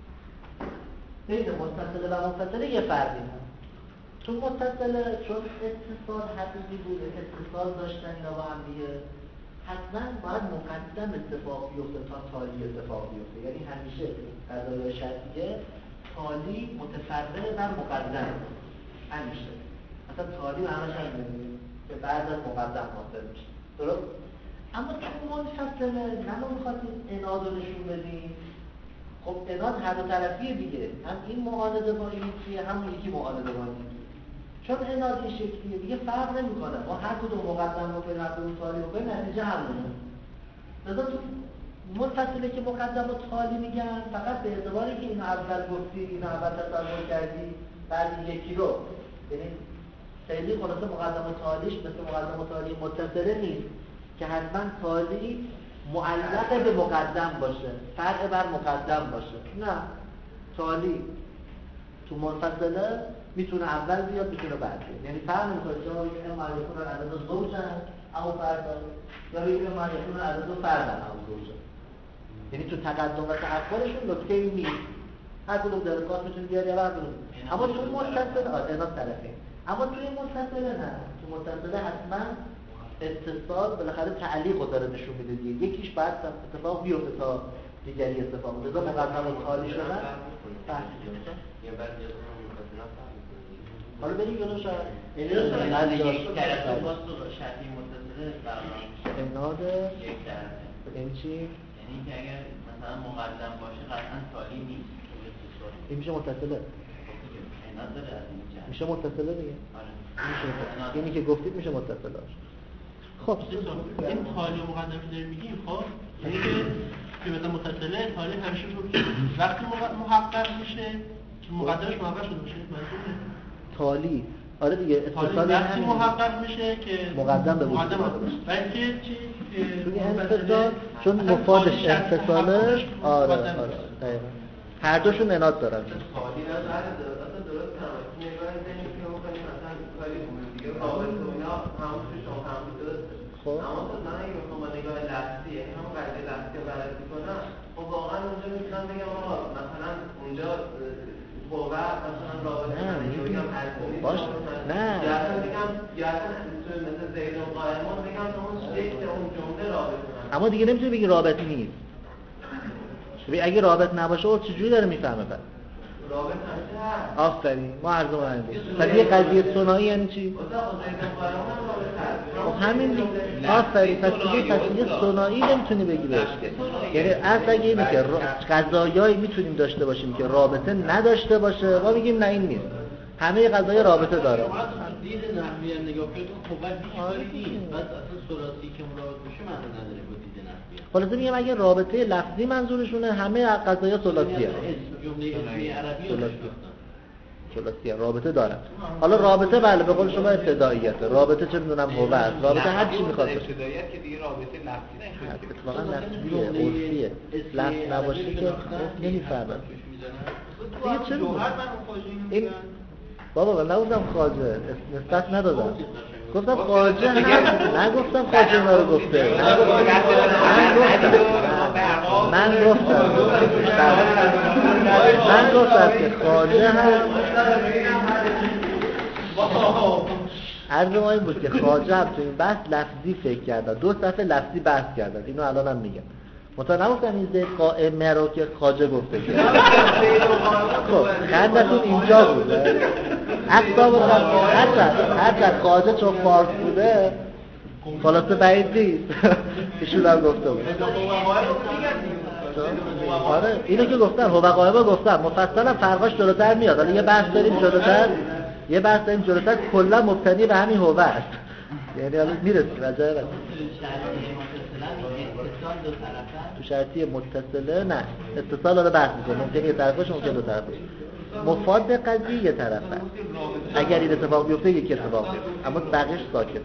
بین متصله و منفصله یه فرقی هست تو متصله چون اتصال حقیقی بوده اتصال داشتن اینا با هم دیگه حتما باید مقدم اتفاق بیفته تا تالی اتفاق بیفته یعنی همیشه قضایای شرطیه تالی متفرع بر مقدم همیشه مثلا تالی و همش هم می‌بینیم که بعد از مقدم حاصل میشه درست؟ اما تو منفصله نما می‌خواستیم اناد رو نشون بدیم خب اناد هر دو طرفیه دیگه هم این معاند با این یکیه هم یکی معاند با این یکیه چون اناد این شکلیه دیگه فرق نمی‌کنه ما هر کدوم مقدم رو کنیم هر کدوم تالی رو کنیم نتیجه همونه لذا تو منفصله که مقدم و تالی میگن فقط به اعتباری که اینو اول گفتی اینو اول تصور کردی بعد یکی رو یعنی خیلی خلاصه مقدم و تالیش مثل مقدم و تالی متصله نیست که حتما تالی معلق به مقدم باشه فرع بر مقدم باشه نه تالی تو منفصله میتونه اول بیاد میتونه بعد بیاد یعنی فرق میکنه چون این معرفون عدد زوجن اما فرد یا این معرفون عدد فردن اما زوجن یعنی تو تقدم و تأخرشون نکته این نیست هر کدوم درکات میتونه بیاد یا بعد اما تو منفصله آدنا طرفین اما توی منفصله نه تو منفصله حتما اتصال بالاخره تعلیق رو داره نشون میده دیگه یکیش بعد اتفاق بیفته تا دیگری اتفاق بیفته لذا مقدم و تالی شدن بحث یه بعد یه حالا بریم جلو شاید اناد یک طرفه باز تو شرطی متصله برقرار میشه اناد یک طرفه این چی؟ یعنی که اگر مثلا مقدم باشه قطعا تالی نیست این میشه متصله اناد داره از این جهت میشه متصله دیگه آره اینی که گفتید میشه متصله خب این تالی و مقدم که داریم میگیم خب یعنی که مثلا متصله تالی همیشه وقتی محقق میشه که مقدمش محقق شده باشه منظور تالی آره دیگه اتصال وقتی محقق میشه که مقدم به وجود مقدم اومده باشه. بلکه چی چون انفصال چون مفادش انفصاله. آره آره دقیقاً هر دوشون اناد دارن. خالی نداره اصلا درست نماید نگاه اینه که ما کنیم مثلا کاری دیگه رابطه و اینا همون توی شما همون درسته. خب اما مثلا اگه بخوام با نگاه لفظی یعنی همون قضیه لفظی رو بررسی کنم خب واقعا اونجا میتونم بگم آقا مثلا اونجا قوه مثلا رابطه نه بگم هستونی باش نه یا اصلا بگم یا اصلا توی مثل زید و قائمان بگم اون شکل اون جمله رابطه اما دیگه نمیتونی بگی رابطه نیست. ببین اگه رابط نباشه او چجوری داره میفهمه بعد؟ رابط همیشه هست. آفرین ما عرض مانده. پس یه قضیه ثنایی یعنی چی؟ خب همین دیگه. آفرین پس دیگه پس یه ثنایی نمیتونی بگی بهش که. یعنی اصلا اگه اینه که قضایایی میتونیم داشته باشیم که رابطه نداشته باشه ما میگیم نه این نیست. همه قضایا رابطه داره. دید نحوی هم نگاه کنید خب بعد بیشتری نیست. بعد اصلا ثلاثی که مراد بشه معنی نداره با دید نحوی. خلاصه میگم اگه رابطه لفظی منظورشونه همه قضایا ثلاثیه. جمله اسمی عربی رو ثلاثیه رابطه داره. حالا رابطه بله به قول شما ابتداییته. رابطه چه میدونم هو است. رابطه هر چی میخواد باشه. ابتداییت که دیگه رابطه لفظی نمیشه. اتفاقا لفظیه، عرفیه. لفظ نباشه که نمیفهمن. دیگه چه این بابا من نگفتم خواجه نسبت ندادم گفتم خواجه هم نگفتم خواجه ما رو گفته من گفتم من گفتم که خواجه هم عرض ما این بود که خواجه هم تو این بحث لفظی فکر کردن دو صفحه لفظی بحث کردن اینو الان هم میگم مطمئن نگفتم این زید قائمه رو که خواجه گفته که خب خندتون اینجا بوده اقصاب و هرچند خواجه چون فارس بوده خلاصه بعید نیست ایشون هم گفته بود آره اینو که گفتم هو قائمه گفتم مفصلا فرقاش جلوتر میاد حالا یه بحث داریم جلوتر یه بحث داریم جلوتر کلا مبتنی به همین هو است یعنی حالا میرسیم عجایب تو شرطی متصله نه اتصال رو بحث میکنه ممکنه یه طرفش ممکنه دو طرفش مفاد قضیه یه طرفه اگر این اتفاق بیفته یک اتفاق بیفته اما بقیش ساکت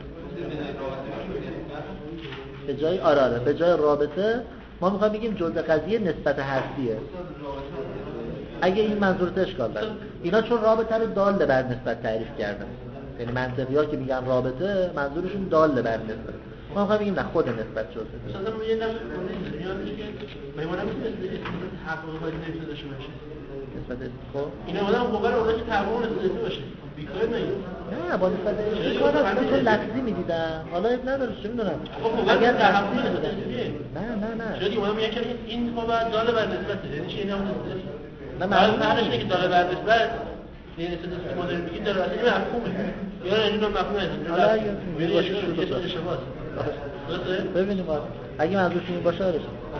به جای آراره به جای رابطه ما میخوایم بگیم جزء قضیه نسبت هستیه اگه این منظورت اشکال داره اینا چون رابطه رو دال بر نسبت تعریف کردن یعنی منطقی ها که میگن رابطه منظورشون دال بر نسبت ما میخوایم بگیم نه خود نسبت شده مثلا ما یه نفس میانش که میمونم مثل حقوق باید نمیشه داشته باشه نسبت خب این آدم موقع اونا که تقویم نسبت باشه بیکار نگید نه با نسبت بیکار هست تو لفظی میدیدن حالا اب نداره چه میدونم اگر تحقیم نسبت نه نه نه شدی اونم میگن که این خب دال بر نسبته یعنی چه این هم نسبت نه معلوم نه که دال بر نسبت یعنی نسبت استفاده رو بگید داره اصلا مفهومه یا نه اینو مفهوم نیست حالا اگه باشه شروع ببینیم اگه منظورشون این باشه آره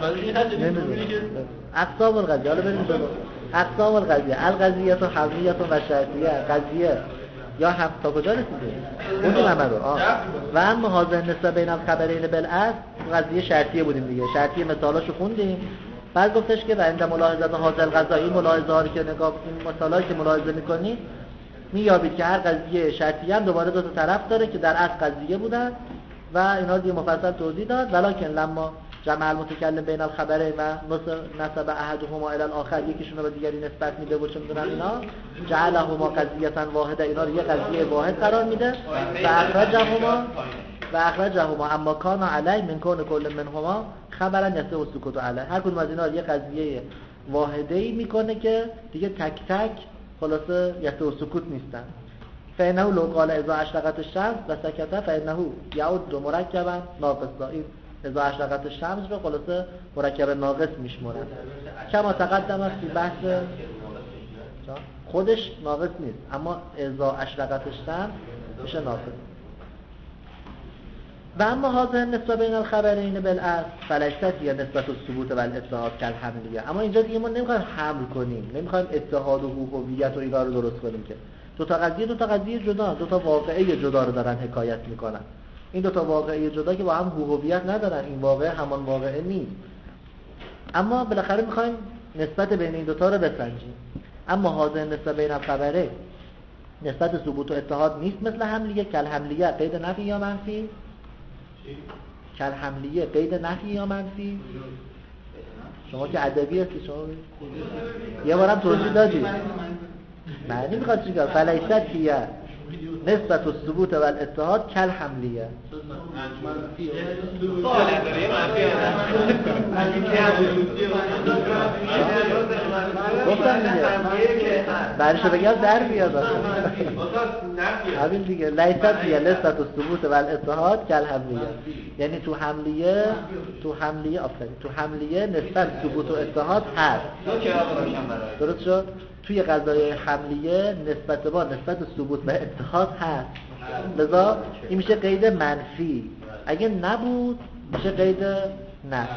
اقسام القضیه حالا بریم جلو اقسام القضیه القضیه و حقیقیت و شرطیه قضیه یا هم تا کجا رسیدیم بودیم همه رو و اما حاضر نسبت بین الخبرین بالاصل قضیه شرطیه بودیم دیگه شرطیه مثالاشو خوندیم بعد گفتش که عند ملاحظه حاصل قضایی ملاحظه ها رو که نگاه این مثالایی که ملاحظه می‌کنید می‌یابید که هر قضیه شرطیه هم دوباره دو تا طرف داره که در اصل قضیه بودن و اینا دیگه مفصل توضیح داد ولکن لما جمع المتکلم بین الخبرین و نسب احدهما الی الاخر یکیشون رو به دیگری نسبت میده و چه می‌دونن اینا جعلهما قضیه واحده اینا رو یه قضیه واحد قرار میده و اخرجهما و اخرجهما اما کان علی من کون کل منهما خبرا نسه و سکوت علی هر کدوم از اینا یه قضیه واحده‌ای میکنه که دیگه تک تک خلاصه یسه و سکوت نیستن فانه لو قال اذا اشرقت الشمس و سکت فانه یعد مرکبا ناقصا این اذا اشرقت الشمس رو خلاصه مرکب ناقص میشمرن کما تقدم است بحث خودش ناقص نیست اما اذا اشرقت الشمس میشه ناقص و اما حاضر نسبت بین الخبرین بالاصل فلشت یا نسبت الثبوت و الاتحاد کل حملیه اما اینجا دیگه ما نمیخوایم حمل کنیم نمیخوایم اتحاد و هویت و اینا رو درست کنیم که دو تا قضیه دو تا قضیه جدا دو تا واقعه جدا رو دارن حکایت میکنن این دو تا واقعه جدا که با هم هویت ندارن این واقعه همان واقعه نیست اما بالاخره میخوایم نسبت بین این دو تا رو بسنجیم اما حاضر نسبت بین الخبره نسبت ثبوت و اتحاد نیست مثل حملیه. کل حملیه قید نفی یا منفی؟ کل حملیه قید نفی یا منفی؟ شما که ادبی هستی شما یه بارم توضیح دادی. معنی میخواد چیکار؟ فلیست هیه نسبت و ثبوت و اتحاد کل حملیه. گفتم دیگه برشو بگم در بیاد همین دیگه. لیست هیه نسبت و ثبوت و اتحاد کل حملیه، یعنی تو حملیه تو حملیه آفرین تو حملیه نسبت ثبوت و اتحاد هست. درست شد؟ توی قضایای حملیه نسبت با نسبت ثبوت و اتحاد هست، لذا این میشه قید منفی. اگه نبود میشه قید نفی.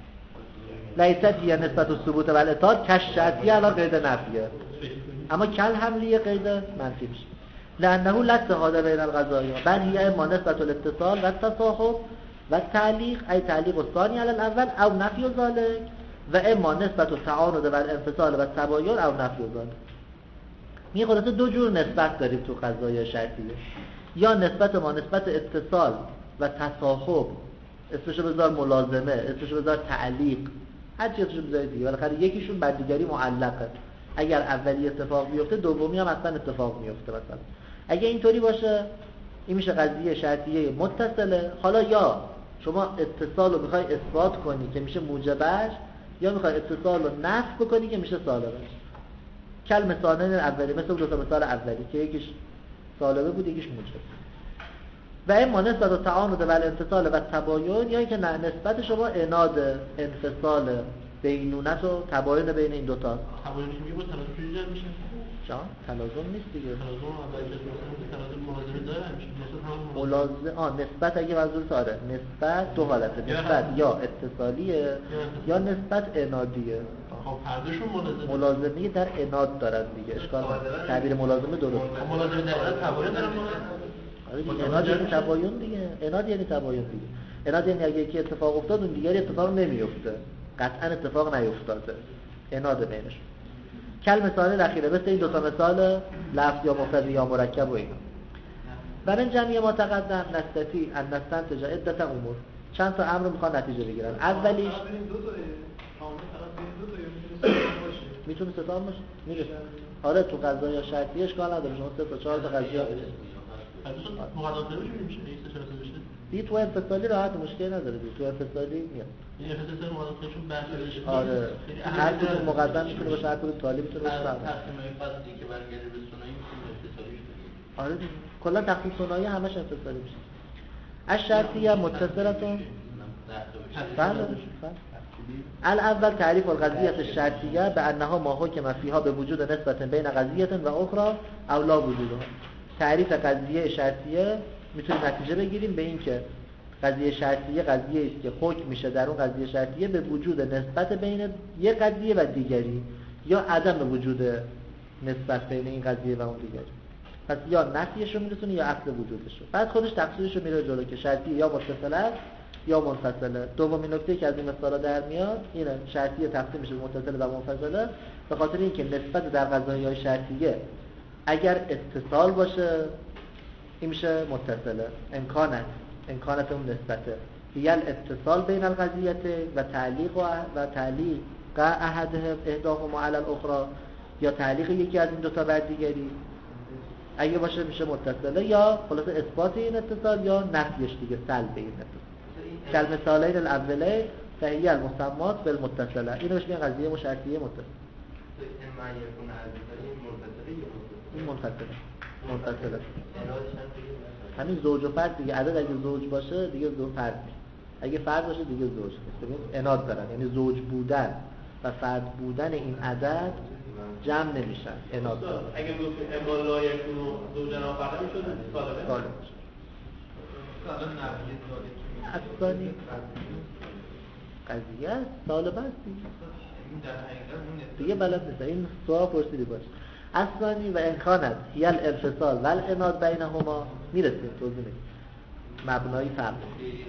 لیست هیه نسبت و ثبوت و اتحاد کش شرطیه الان قید نفیه، اما کل حملیه قید منفی میشه. لانه لا اتحاد بین القضایا بل هی اما نسبت الاتصال و التصاحب و تعلیق ای تعلیق الثانی علی الاول او نفی ذلک و اما نسبت و تعاند و انفصال و تباین او نفی ذلک. می خلاصه دو جور نسبت داریم تو قضایای شرطیه، یا نسبت ما نسبت اتصال و تصاحب، اسمشو بذار ملازمه، اسمشو بذار تعلیق، هر چی اسمشو بذار دیگه، بالاخره یکیشون بر دیگری معلقه. اگر اولی اتفاق بیفته دومی هم اصلا اتفاق میفته. مثلا اگه اینطوری باشه این میشه قضیه شرطیه متصله. حالا یا شما اتصال رو میخوای اثبات کنی که میشه موجبش، یا میخوای اتصال رو نفی بکنی که میشه سالبش. کل مثالین اولی مثل دو تا مثال اولی که یکیش سالبه بود یکیش موجب. و اما نسبت و تعاند و انفصال و تباین، یا اینکه نه نسبت شما اناد انفصال بینونت و تباین بین این دوتا. تباینش میگه با تلازم چجوری میشه؟ جان تلازم نیست دیگه. تلازم اولی که تلازم ملازمه داره همیشه مثلا ملازمه آ نسبت اگه منظور آره نسبت دو حالته، نسبت یا اتصالیه یا نسبت انادیه. خب هر دوشون ملازمه ملازمه در اناد دارن دیگه، اشکال نداره. تعبیر ملازمه درست. ملازمه در تباین دارن. آره دیگه اناد یعنی تباین دیگه. اناد یعنی تباین دیگه. اناد یعنی اگه یکی اتفاق افتاد اون دیگری اتفاق نمیفته. قطعا اتفاق نیفتاده. اناد بینش. کل مثال اخیره مثل این دو تا مثال لفظ یا مفرد یا مرکب و اینا. برای جمعی ما تقدم نستطیع ان نستنتج عدت امور. چند تا امر میخوان نتیجه بگیرن. اولیش میتونه سه تا باشه. میرسه. آره تو قضایا شرطی اشکال نداره. شما سه تا چهار تا قضیه مقدمات نمیشه نیست چرا بشه. دی تو انفصالی راحت مشکل نداره. دی تو انفصالی میاد. این انفصالی مقدماتشون بحث بشه. آره. هر کدوم مقدم میتونه باشه، هر کدوم تالی میتونه باشه. تصمیم فصلی که برگرده به ثنایی میتونه انفصالی بشه. آره دیگه. کلا تقسیم ثنایی همش انفصالی میشه. الشرطیه متصلتون بله. الاول تعریف القضیه الشرطیه بانها ما حکم فیها به وجود نسبت بین قضیه و اخرى او لا وجودها. تعریف قضیه شرطیه میتونیم نتیجه بگیریم به این که قضیه شرطیه قضیه است که حکم میشه در اون قضیه شرطیه به وجود نسبت بین یک قضیه و دیگری، یا عدم وجود نسبت بین این قضیه و اون دیگری. پس یا نفیش رو میرسونه یا اصل وجودش رو. بعد خودش تفسیرش رو میره جلو که شرطیه یا متصله است یا منفصله. دومین نکته که از این مثالا در میاد اینه شرطیه تقسیم میشه متصله و منفصله به خاطر اینکه نسبت در قضایای شرطیه اگر اتصال باشه این میشه متصله. امکانت امکانت اون نسبته هی الاتصال بین القضیه و تعلیق و تعلیق احدهم احداهما علی الاخرى، یا تعلیق یکی از این دو تا بر دیگری اگه باشه میشه متصله، یا خلاص اثبات این اتصال یا نفیش دیگه سلب این اتصال. کل مثالین الاوله فهی المسمات بالمتصله. اینو بهش میگن قضیه مشرطیه متصله. این منفصله منفصله. همین زوج و فرد دیگه. عدد اگه زوج باشه دیگه زوج فرد میشه، اگه فرد باشه دیگه زوج میشه. اناد دارن، یعنی زوج بودن و فرد بودن این عدد جمع نمیشن، اناد دارن. اگه گفتیم اما لا یکون زوجن و فرد میشد سالمه سالمه الان نفی ذالک اصلا قضیه سالمه است دیگه بلد نیست. این سوال پرسیدی باش. اصلانی و امکانت هی الانفصال و الاناد بینهما میرسیم توضیح میدیم مبنای فرق.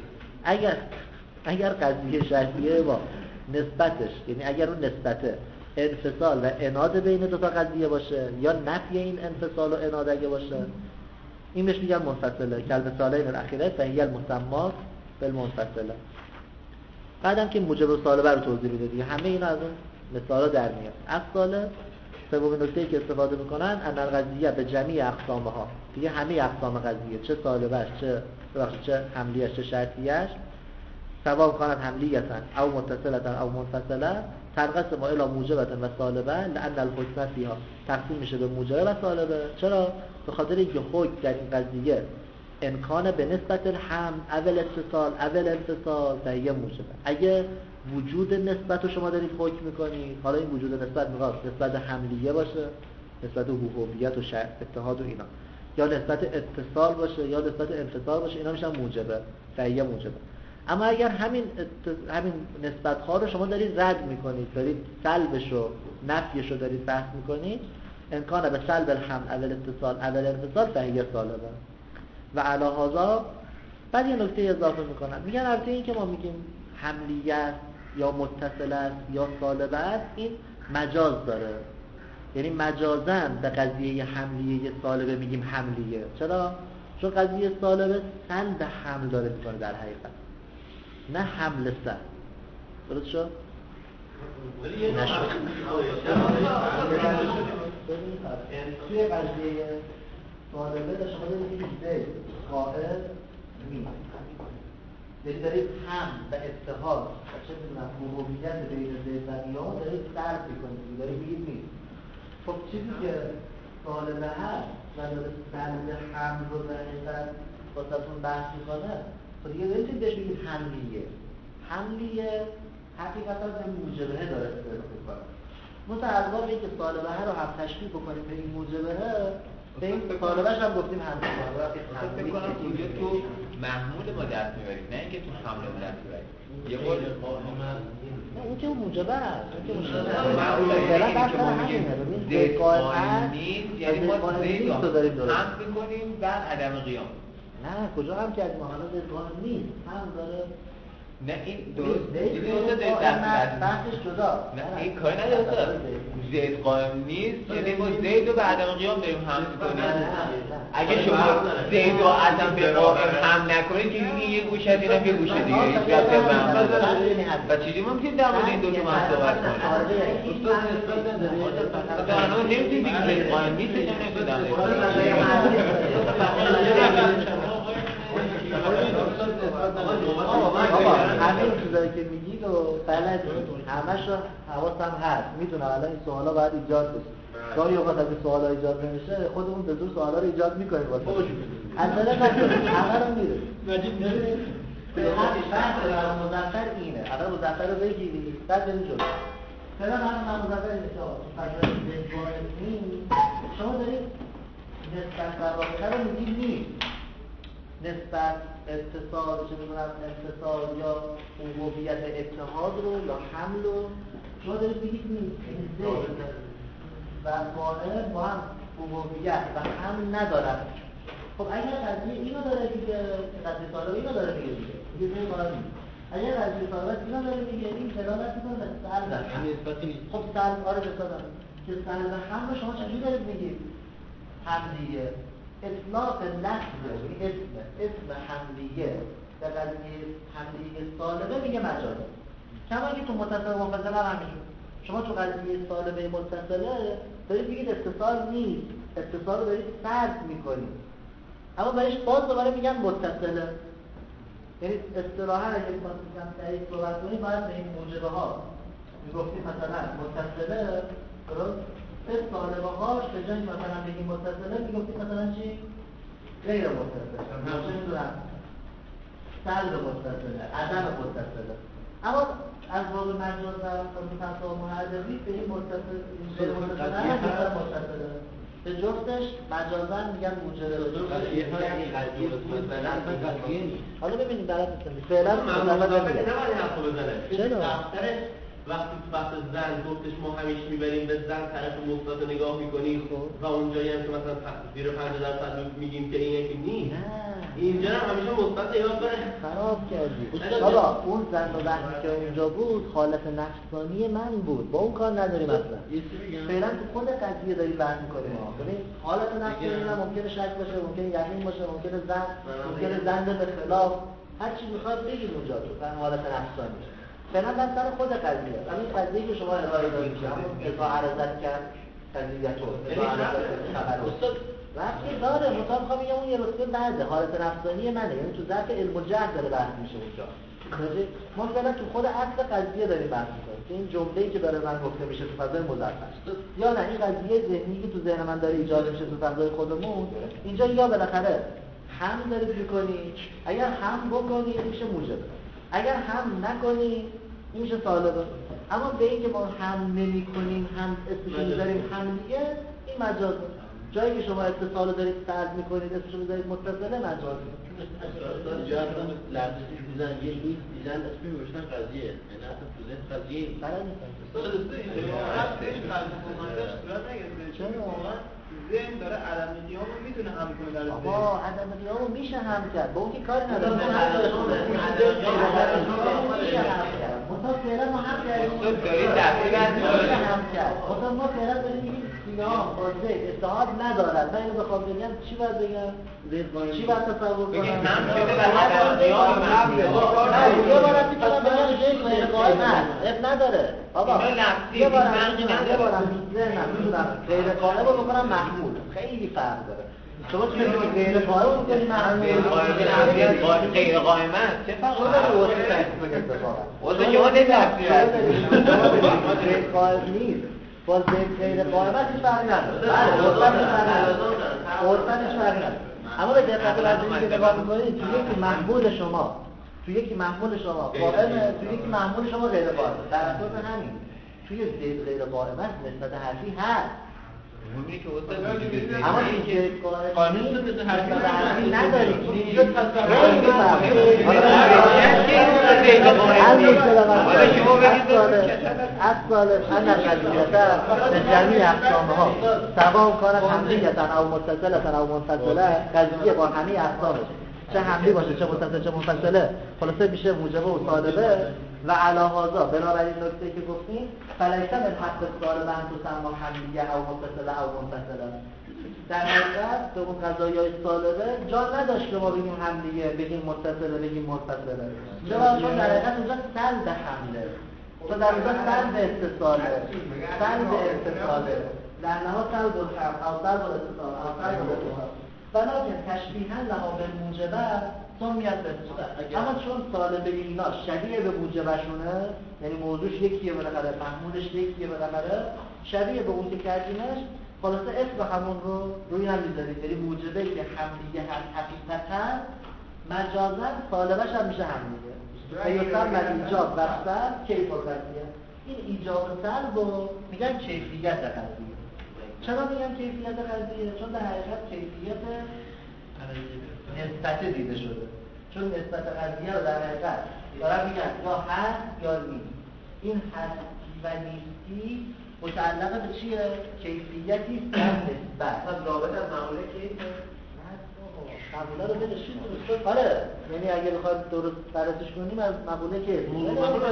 اگر اگر قضیه شرطیه با نسبتش، یعنی اگر اون نسبته انفصال و اناد بین دو تا قضیه باشه یا نفی این انفصال و اناد اگه باشه، این بهش میگن منفصله. کالمثالین الاخیره فهی المسمات بالمنفصله. بعدم که موجب و سالبه رو توضیح میده دیگه، همه اینا از اون مثالا در میاد. اصل سومین نکته‌ای که استفاده میکنن ان القضیه به جمیع اقسامها، دیگه همه اقسام قضیه، چه سالبهش، چه ببخشید چه حملیش، چه شرطیش، سواء کانت حملیتن او متصلتن او منفصله، تنقسم الی موجبه و سالبه لان الحکم فیها، تقسیم میشه به موجبه و سالبه. چرا؟ به خاطر اینکه حکم در این قضیه امکان به نسبت الحمل اول اتصال اول انفصال در یه موجبه. اگه وجود نسبت رو شما دارید حکم میکنید، حالا این وجود نسبت میخواد نسبت حملیه باشه، نسبت هویت و اتحاد و اینا، یا نسبت اتصال باشه یا نسبت انفصال باشه، اینا میشن موجبه، فعیه موجبه. اما اگر همین ات... همین نسبت ها رو شما دارید رد میکنید، دارید سلبش و نفیش رو دارید بحث میکنید، امکان به سلب الحمل اول اتصال اول انفصال فعیه سالبه. و علی هذا بعد یه نکته اضافه میکنن، میگن البته این که ما میگیم حملیه است یا متصل است یا سالبه است، این مجاز داره، یعنی مجازاً به قضیه حملیه سالبه میگیم حملیه. چرا؟ چون قضیه سالبه سلب حمل داره میکنه در حقیقت، نه حمل سلب. درست شد؟ نشد. توی قضیه سالبه در شما دارید که زید قائل می، یعنی دارید هم و اتحاد چه میدونم هویت بین زید و میا دارید سلب میکنید، دارید میگید نیست. خب چیزی که سالبه هست و داره سلب هم رو در حقیقت واسهتون بحث میکنه، خب دیگه دارید بهش بگید حملیه. حملیه حقیقتا به موجبه داره استفاده میکنه. متعلقا به اینکه سالبه رو هم تشبیه بکنیم به این موجبه، به این سالبهش هم گفتیم حملیه. فکر کنم اونجا تو محمول ما دست میبریم، نه اینکه تو حمل ما دست میبریم. یه قول نه این که موجبه هست، این که موجبه هست. زید قائم نیست، یعنی ما زید رو هم میکنیم بعد عدم قیام. نه کجا هم کردیم، حالا زید قائم نیست، هم داره. نه این درست درست دست بحثش جدا. نه این کاری نداره. زید قائم نیست یعنی ما زید رو به عدم قیام داریم هم میکنیم. اگه شما زید رو عدم به قائم هم نکنید که این یه گوشه از اینم یه گوشه دیگه هیچ ربطی به هم نداره. و چیزی ما میتونیم در مورد این دو تا من صحبت کنیم. استاد نسبت نداره. در واقع نمیتونیم بگیم زید قائم نیست یا نمیتونیم. بابا همین چیزایی که میگید و بلدید، همش رو حواسم هست، میدونم الان این سوالا باید ایجاد بشه. گاهی اوقات اگه سوالا ایجاد نمیشه خودمون به زور سوالا رو ایجاد میکنیم واسه اصلا نکنیم همه رو میره. ببینید بحث برای مظفر اینه، اول مظفر رو بگیری بعد بریم جلو. فعلا من مظفر اینه که فقط این شما دارید نسبت و رابطه رو میگید نیست، نسبت اتصال چه می‌دونم انفصال یا هویت اتحاد رو یا حمل رو شما دارید بگید نیست، زید و قائل با هم هویت و حمل ندارن. خب اگر قضیه اینو داره دیگه، قضیه سالبه اینو داره میگه دیگه دیگه زید قائل نیست. اگر قضیه سالبه اینو داره میگه این دلالت میکنه به سلب حمل. خب سلب آره بسازم که سلب حمل شما چجوری دارید میگید حملیه؟ اطلاق لفظ اسم اسم حملیه در قضیه حملیه سالبه میگه مجازه. کما که تو متصل و منفصله هم همینجور. شما تو قضیه سالبه متصله دارید میگید اتصال نیست، اتصال رو دارید سلب میکنید، اما برایش باز دوباره میگن متصله. یعنی اصطلاحا اگه میخواستم دقیق صحبت کنیم باید به این موجبه ها میگفتیم مثلا متصله درست؟ به سالبه هاش به جایی مثلا بگیم متصله میگفتیم مثلا چی؟ غیر متصله، چه میدونم سلب متصله، عدم متصله. اما از باب مجاز و متصل و معرضی به این متصل غیر متصله هم بیشتر متصله. به جفتش مجازا میگن موجبه. حالا ببینید برات میگم فعلا مصطفی نمیگه چرا وقتی تو بحث زن گفتش ما همیشه میبریم به زن طرف مثبت نگاه میکنیم و اونجایی هم که مثلا زیر پنجاه درصد میگیم که این یکی نیست اینجا هم همیشه مثبت نگاه کنه. خراب کردی بابا. اون زن و بحثی که اونجا بود حالت نفسانی من بود، با اون کار نداریم اصلا. فعلا تو خود قضیه داری بحث می‌کنیم. ببین حالت نفسانی من ممکنه شک باشه، ممکنه یقین باشه، ممکنه زن ممکنه زن به خلاف هر چی میخواد بگیم اونجا تو حالت نفسانی. فعلا بس سر خود قضیه. همین قضیه که شما ارائه دادید همون اظهار عرضت کرد قضیه تو خبر استاد وقتی داره مثلا میخوام بگم اون یه رتبه بعده حالت نفسانی منه، یعنی تو ظرف علم و جهل داره بحث میشه اونجا. ما فعلا تو خود اصل قضیه داریم بحث میکنیم که این جمله‌ای که داره من گفته میشه تو فضای مزخرف یا نه این قضیه ذهنی که تو ذهن من داره ایجاد میشه تو فضای خودمون اینجا یا بالاخره هم دارید میکنی، اگر هم بکنی میشه موجب، اگر هم نکنی این میشه طالبه. اما به این که ما هم نمی کنیم هم اسمشو میذاریم هم دیگه این مجازه. جایی که شما اتصال دارید سرد میکنید اسمشو میذارید متصله مجازه. اصلا جا هم لحظه دیدن یه لیست دیدن اسمی بشتن قضیه یعنی اصلا تو ذهن قضیه برای نیستن چرا؟ ذهن داره عدم قیام رو میتونه هم کنه در ذهن. آقا عدم قیام رو میشه هم کرد با اون که کاری نداره میشه هم کرد مثلا فعلا ما هم کردیم میشه هم کرد مثلا ما فعلا داریم میگیم سیاه با زید اتحاد ندارد. من اینو بخوام بگم چی باید بگم؟ چی باید تصور کنم؟ هم شده و عدم قیام هم یه بارم میتونم بگم زید غیر قائم هست اب نداره بابا یه بارم میتونم یه بارم میتونم غیر قائم رو بکنم محمول، خیلی فرق داره. شما چه میگید غیر قائم رو بکنی محمول غیر قائمت چه فرق داره؟ شما واسه تحقیق بگید بخواه واسه شما نمی‌دونید غیر قائم نیست با غیر قائمت هیچ فرقی نداره. عرفاً هیچ فرقی نداره. اما به دقت لازمی که نگاه می‌کنید تو یکی محمول شما تو یکی محمول شما قائمه، تو یکی محمول شما غیر قائمه. در اساس همین توی زید غیر قائمت نسبت حرفی هست. اما اینکه قائم نیست حرفی ندارید. خیلی السالف أن القضية جميع أقسامها سواء كانت حملية أو متصلة أو منفصلة قضیه با همه اقسامش چه حملی باشه چه متصل چه منفصله خلاصه میشه موجبه و طالبه و علی هذا بنابراین نکته که گفتیم فلیس من حق الطالب ان تسمى حملیه او متصله او منفصله. در حقیقت به اون قضایای طالبه جا نداشت که ما بگیم حملیه بگیم متصله بگیم منفصله. چرا؟ چون در حقیقت اونجا سلب حمله و در اونجا سلب اتصاله سلب اتصاله لانها سلب الحم او سلب الاتصال او سلب الاتصال بنابراین تشبیها لها به موجبه سمیت به اما چون طالب اینا شبیه به موجبشونه یعنی موضوعش یکیه بالاخره محمولش یکیه بالاخره شبیه به اون که کردیمش خلاصه اسم همون رو روی هم میذارید یعنی موجبه که حملیه هست حقیقتا مجازا طالبش هم میشه حملیه و یوسم من ایجاب بستر کیف القضیه. این ایجاب سلب رو میگن کیفیت قضیه. چرا میگم کیفیت قضیه؟ چون در حقیقت کیفیت نسبت دیده شده. چون نسبت قضیه رو در حقیقت دارم میگن یا هست یا نیست. این هستی و نیستی متعلق به چیه؟ کیفیتی است در نسبت. از رابط از معموله کیفه؟ معموله رو بده شید درست آره یعنی اگه بخواد درست بررسیش کنیم از معموله کیف معموله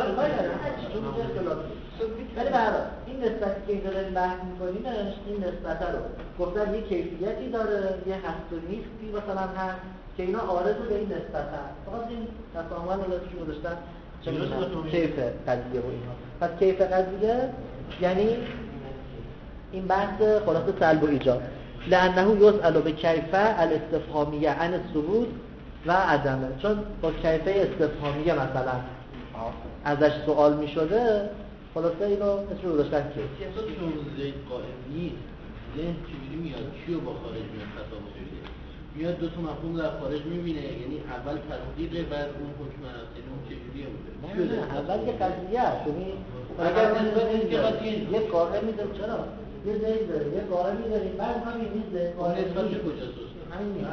ولی برای این نسبتی که اینجا داریم بحث می‌کنیمش این نسبت رو گفتن یه کیفیتی داره یه هست و نیستی مثلا هست که اینا عارض به این نسبت هست فقط این تفاهم‌ها رو که گذاشتن کیف قضیه و اینا. پس کیف قضیه یعنی این بحث خلاصه سلب و ایجاب لانه یسأل بکیفه الاستفهامیه عن الثبوت و عدمه. چون با کیفه استفهامیه مثلا ازش سوال می شده خلاصه اینو اسم رو داشتن که چون زید قائم نیست ذهن چجوری میاد چیو با خارج میاد تصابه میده میاد دو تا مفهوم در خارج میبینه یعنی اول تصدیقه بعد اون حکم است یعنی اون چجوریه بوده نه اول یه قضیه است یعنی اگر یه قائم میذاره چرا یه زید داره یه قائمی داریم بعد همین زید قائم نسبت کجاست همین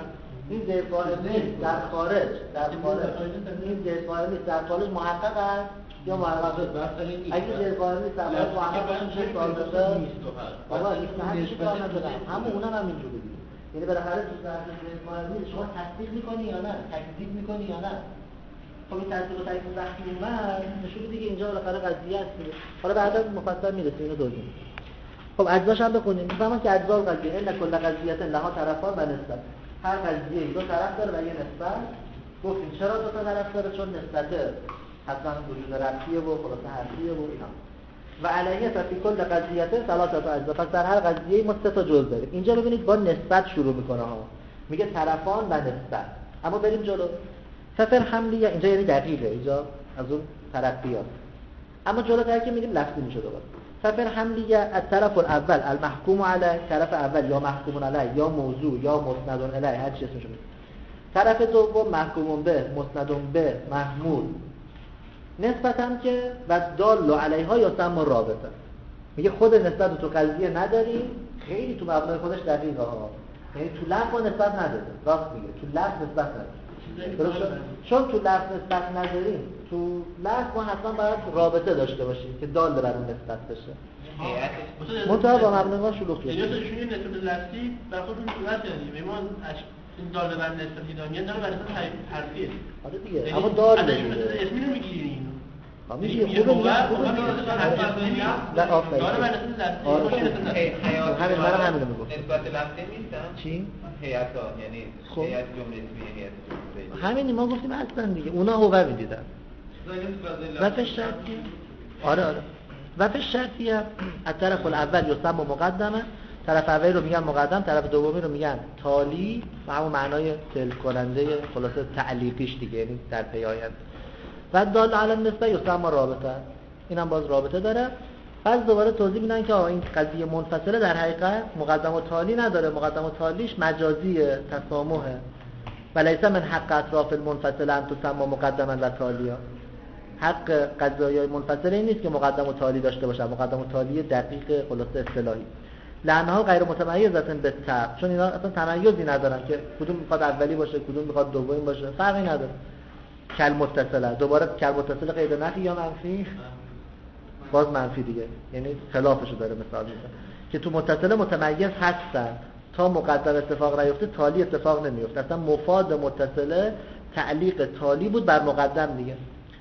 این زید قائم نیست در خارج در خارج این زید قائم نیست در خارج محقق است یا محقق است. اگه زید قائم نیست در خارج محقق باشه چه سالته بابا نیست نه چه کار ندارم همون اونم هم اینجوری دیگه. یعنی بالاخره تو در زید قائم نیست شما تصدیق میکنی یا نه تکذیب میکنی یا نه. خب این تصدیق و تکذیب وقتی اومد نشون دیگه اینجا بالاخره قضیه است دیگه. حالا بعدا مفصل میرسیم اینو توضیح. خب اجزاش هم بخونیم. میفهمن که اجزا قضیه ان کل قضیه لها طرفان و نسبت. هر قضیه دو طرف داره و یه نسبت. گفتیم چرا دو تا طرف داره؟ چون نسبت حتما وجود ربطیه و خلاصه حرفیه و اینا. و علیه فی کل قضیه ثلاثه اجزا. پس در هر قضیه ما سه تا جزء داریم. اینجا ببینید با نسبت شروع میکنه ها. میگه طرفان و نسبت. اما بریم جلو. سفر حملیه اینجا یعنی دقیقه، اینجا از اون ترقیات. اما جلوتر که میگیم لفظی میشه دوباره. سفر حملیه از طرف الاول المحکوم علیه، طرف اول یا محکوم علیه یا موضوع یا مسند الیه هر چیزی اسمش میشه. طرف دوم محکوم به، مسند به، محمول. نسبت هم که و دال علیها یا سم رابطه. میگه خود نسبت تو قضیه نداریم، خیلی تو مبنای خودش دقیقه ها. یعنی تو لفظ نسبت نداره. راست میگه. تو لفظ نسبت نداره. چون تو لفظ نسبت نداریم تو لفظ ما حتما باید رابطه داشته باشیم که دال بر اون نسبت بشه. منتها با مبنای شلوغ یعنی تو شونی نسبت لفظی بر خودمون صورت دادیم. ایمان این دال بر نسبتی دانیه داره بر اساس حرفیه. آره دیگه. اما دال نمیشه. اسمی رو میگیری اینو. میگه خوبه میگه خوبه در آفرین داره بر اساس لفظی. همین منم همینو میگم. نسبت لفظی نیستم. چی؟ هیئتا یعنی هیئت جمله اسمیه هیئت جمله. همین ما گفتیم اصلا دیگه اونا هو میدیدن. و فی شرطی آره آره و فی شرطی از طرف الاول یسم و مقدمه. طرف اول رو میگن مقدم، طرف دومی رو میگن تالی و همون معنای تلف کننده خلاصه تعلیقیش دیگه، یعنی در پی آینده. و دال علی النسبه یسم رابطه، اینم باز رابطه داره. بعد دوباره توضیح میدن که این قضیه منفصله در حقیقت مقدم و تالی نداره. مقدم و تالیش مجازیه، تسامحه. ولیس من حق اطراف المنفصله ان تسمى مقدما و تالیا. حق قضایای منفصله این نیست که مقدم و تالی داشته باشه. مقدم و تالی دقیق خلاصه اصطلاحی. لانها غیر متمیزه به طبع، چون اینا اصلا تمیزی ندارن که کدوم میخواد اولی باشه کدوم میخواد دومی باشه، فرقی نداره. کل متصله دوباره کل متصله قید نفی یا منفی؟ باز منفی دیگه، یعنی خلافشو داره مثال میزنه که تو متصله متمیز هستن تا مقدم اتفاق نیفته تالی اتفاق نمیفته. اصلا مفاد متصله تعلیق تالی بود بر مقدم دیگه.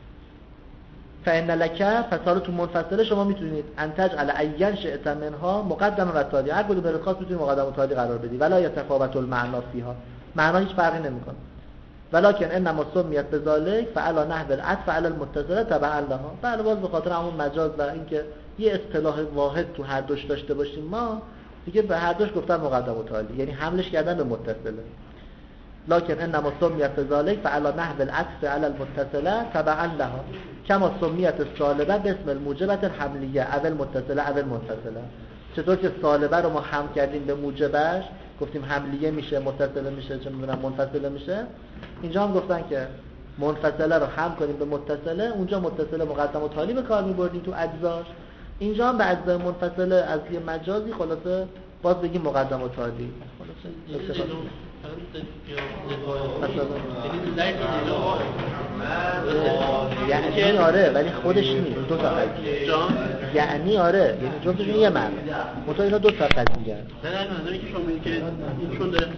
فإن لک پس حالا تو منفصله شما میتونید انتج علی عین شئت منها مقدم و تالی، هر کدوم برات خاص میتونید مقدم و تالی قرار بدی. ولا یتفاوت المعنی فیها، معنا هیچ فرقی نمیکنه. ولکن انما سمیت بذلک فعلی نحو العطف علی المتصله تبعا لها. بله باز به خاطر همون مجاز و اینکه یه اصطلاح واحد تو هر دوش داشته باشیم ما دیگه به هر دوش گفتن مقدم و تالی، یعنی حملش کردن به متصله. لكن انما سمیت بذلک فعلی نحو العطف علی المتصله تبعا لها کما سمیت الصالبه باسم الموجبه الحملیه اول متصله اول منفصله. چطور که صالبه رو ما هم کردیم به موجبش گفتیم حملیه میشه متصله میشه چه میدونم منفصله میشه، اینجا هم گفتن که منفصله رو هم کنیم به متصله. اونجا متصله مقدم و تالی به کار میبردیم تو اجزاش، اینجا هم به اجزای منفصله از یه مجازی خلاصه باز بگیم مقدم و تالی. خلاصه یعنی آره ولی خودش نیست، دو تا قضیه. یعنی آره یعنی جفتشون یه معنی، منتها اینا دو تا قضیه. نه نه منظوری که شما میگید که این چون داره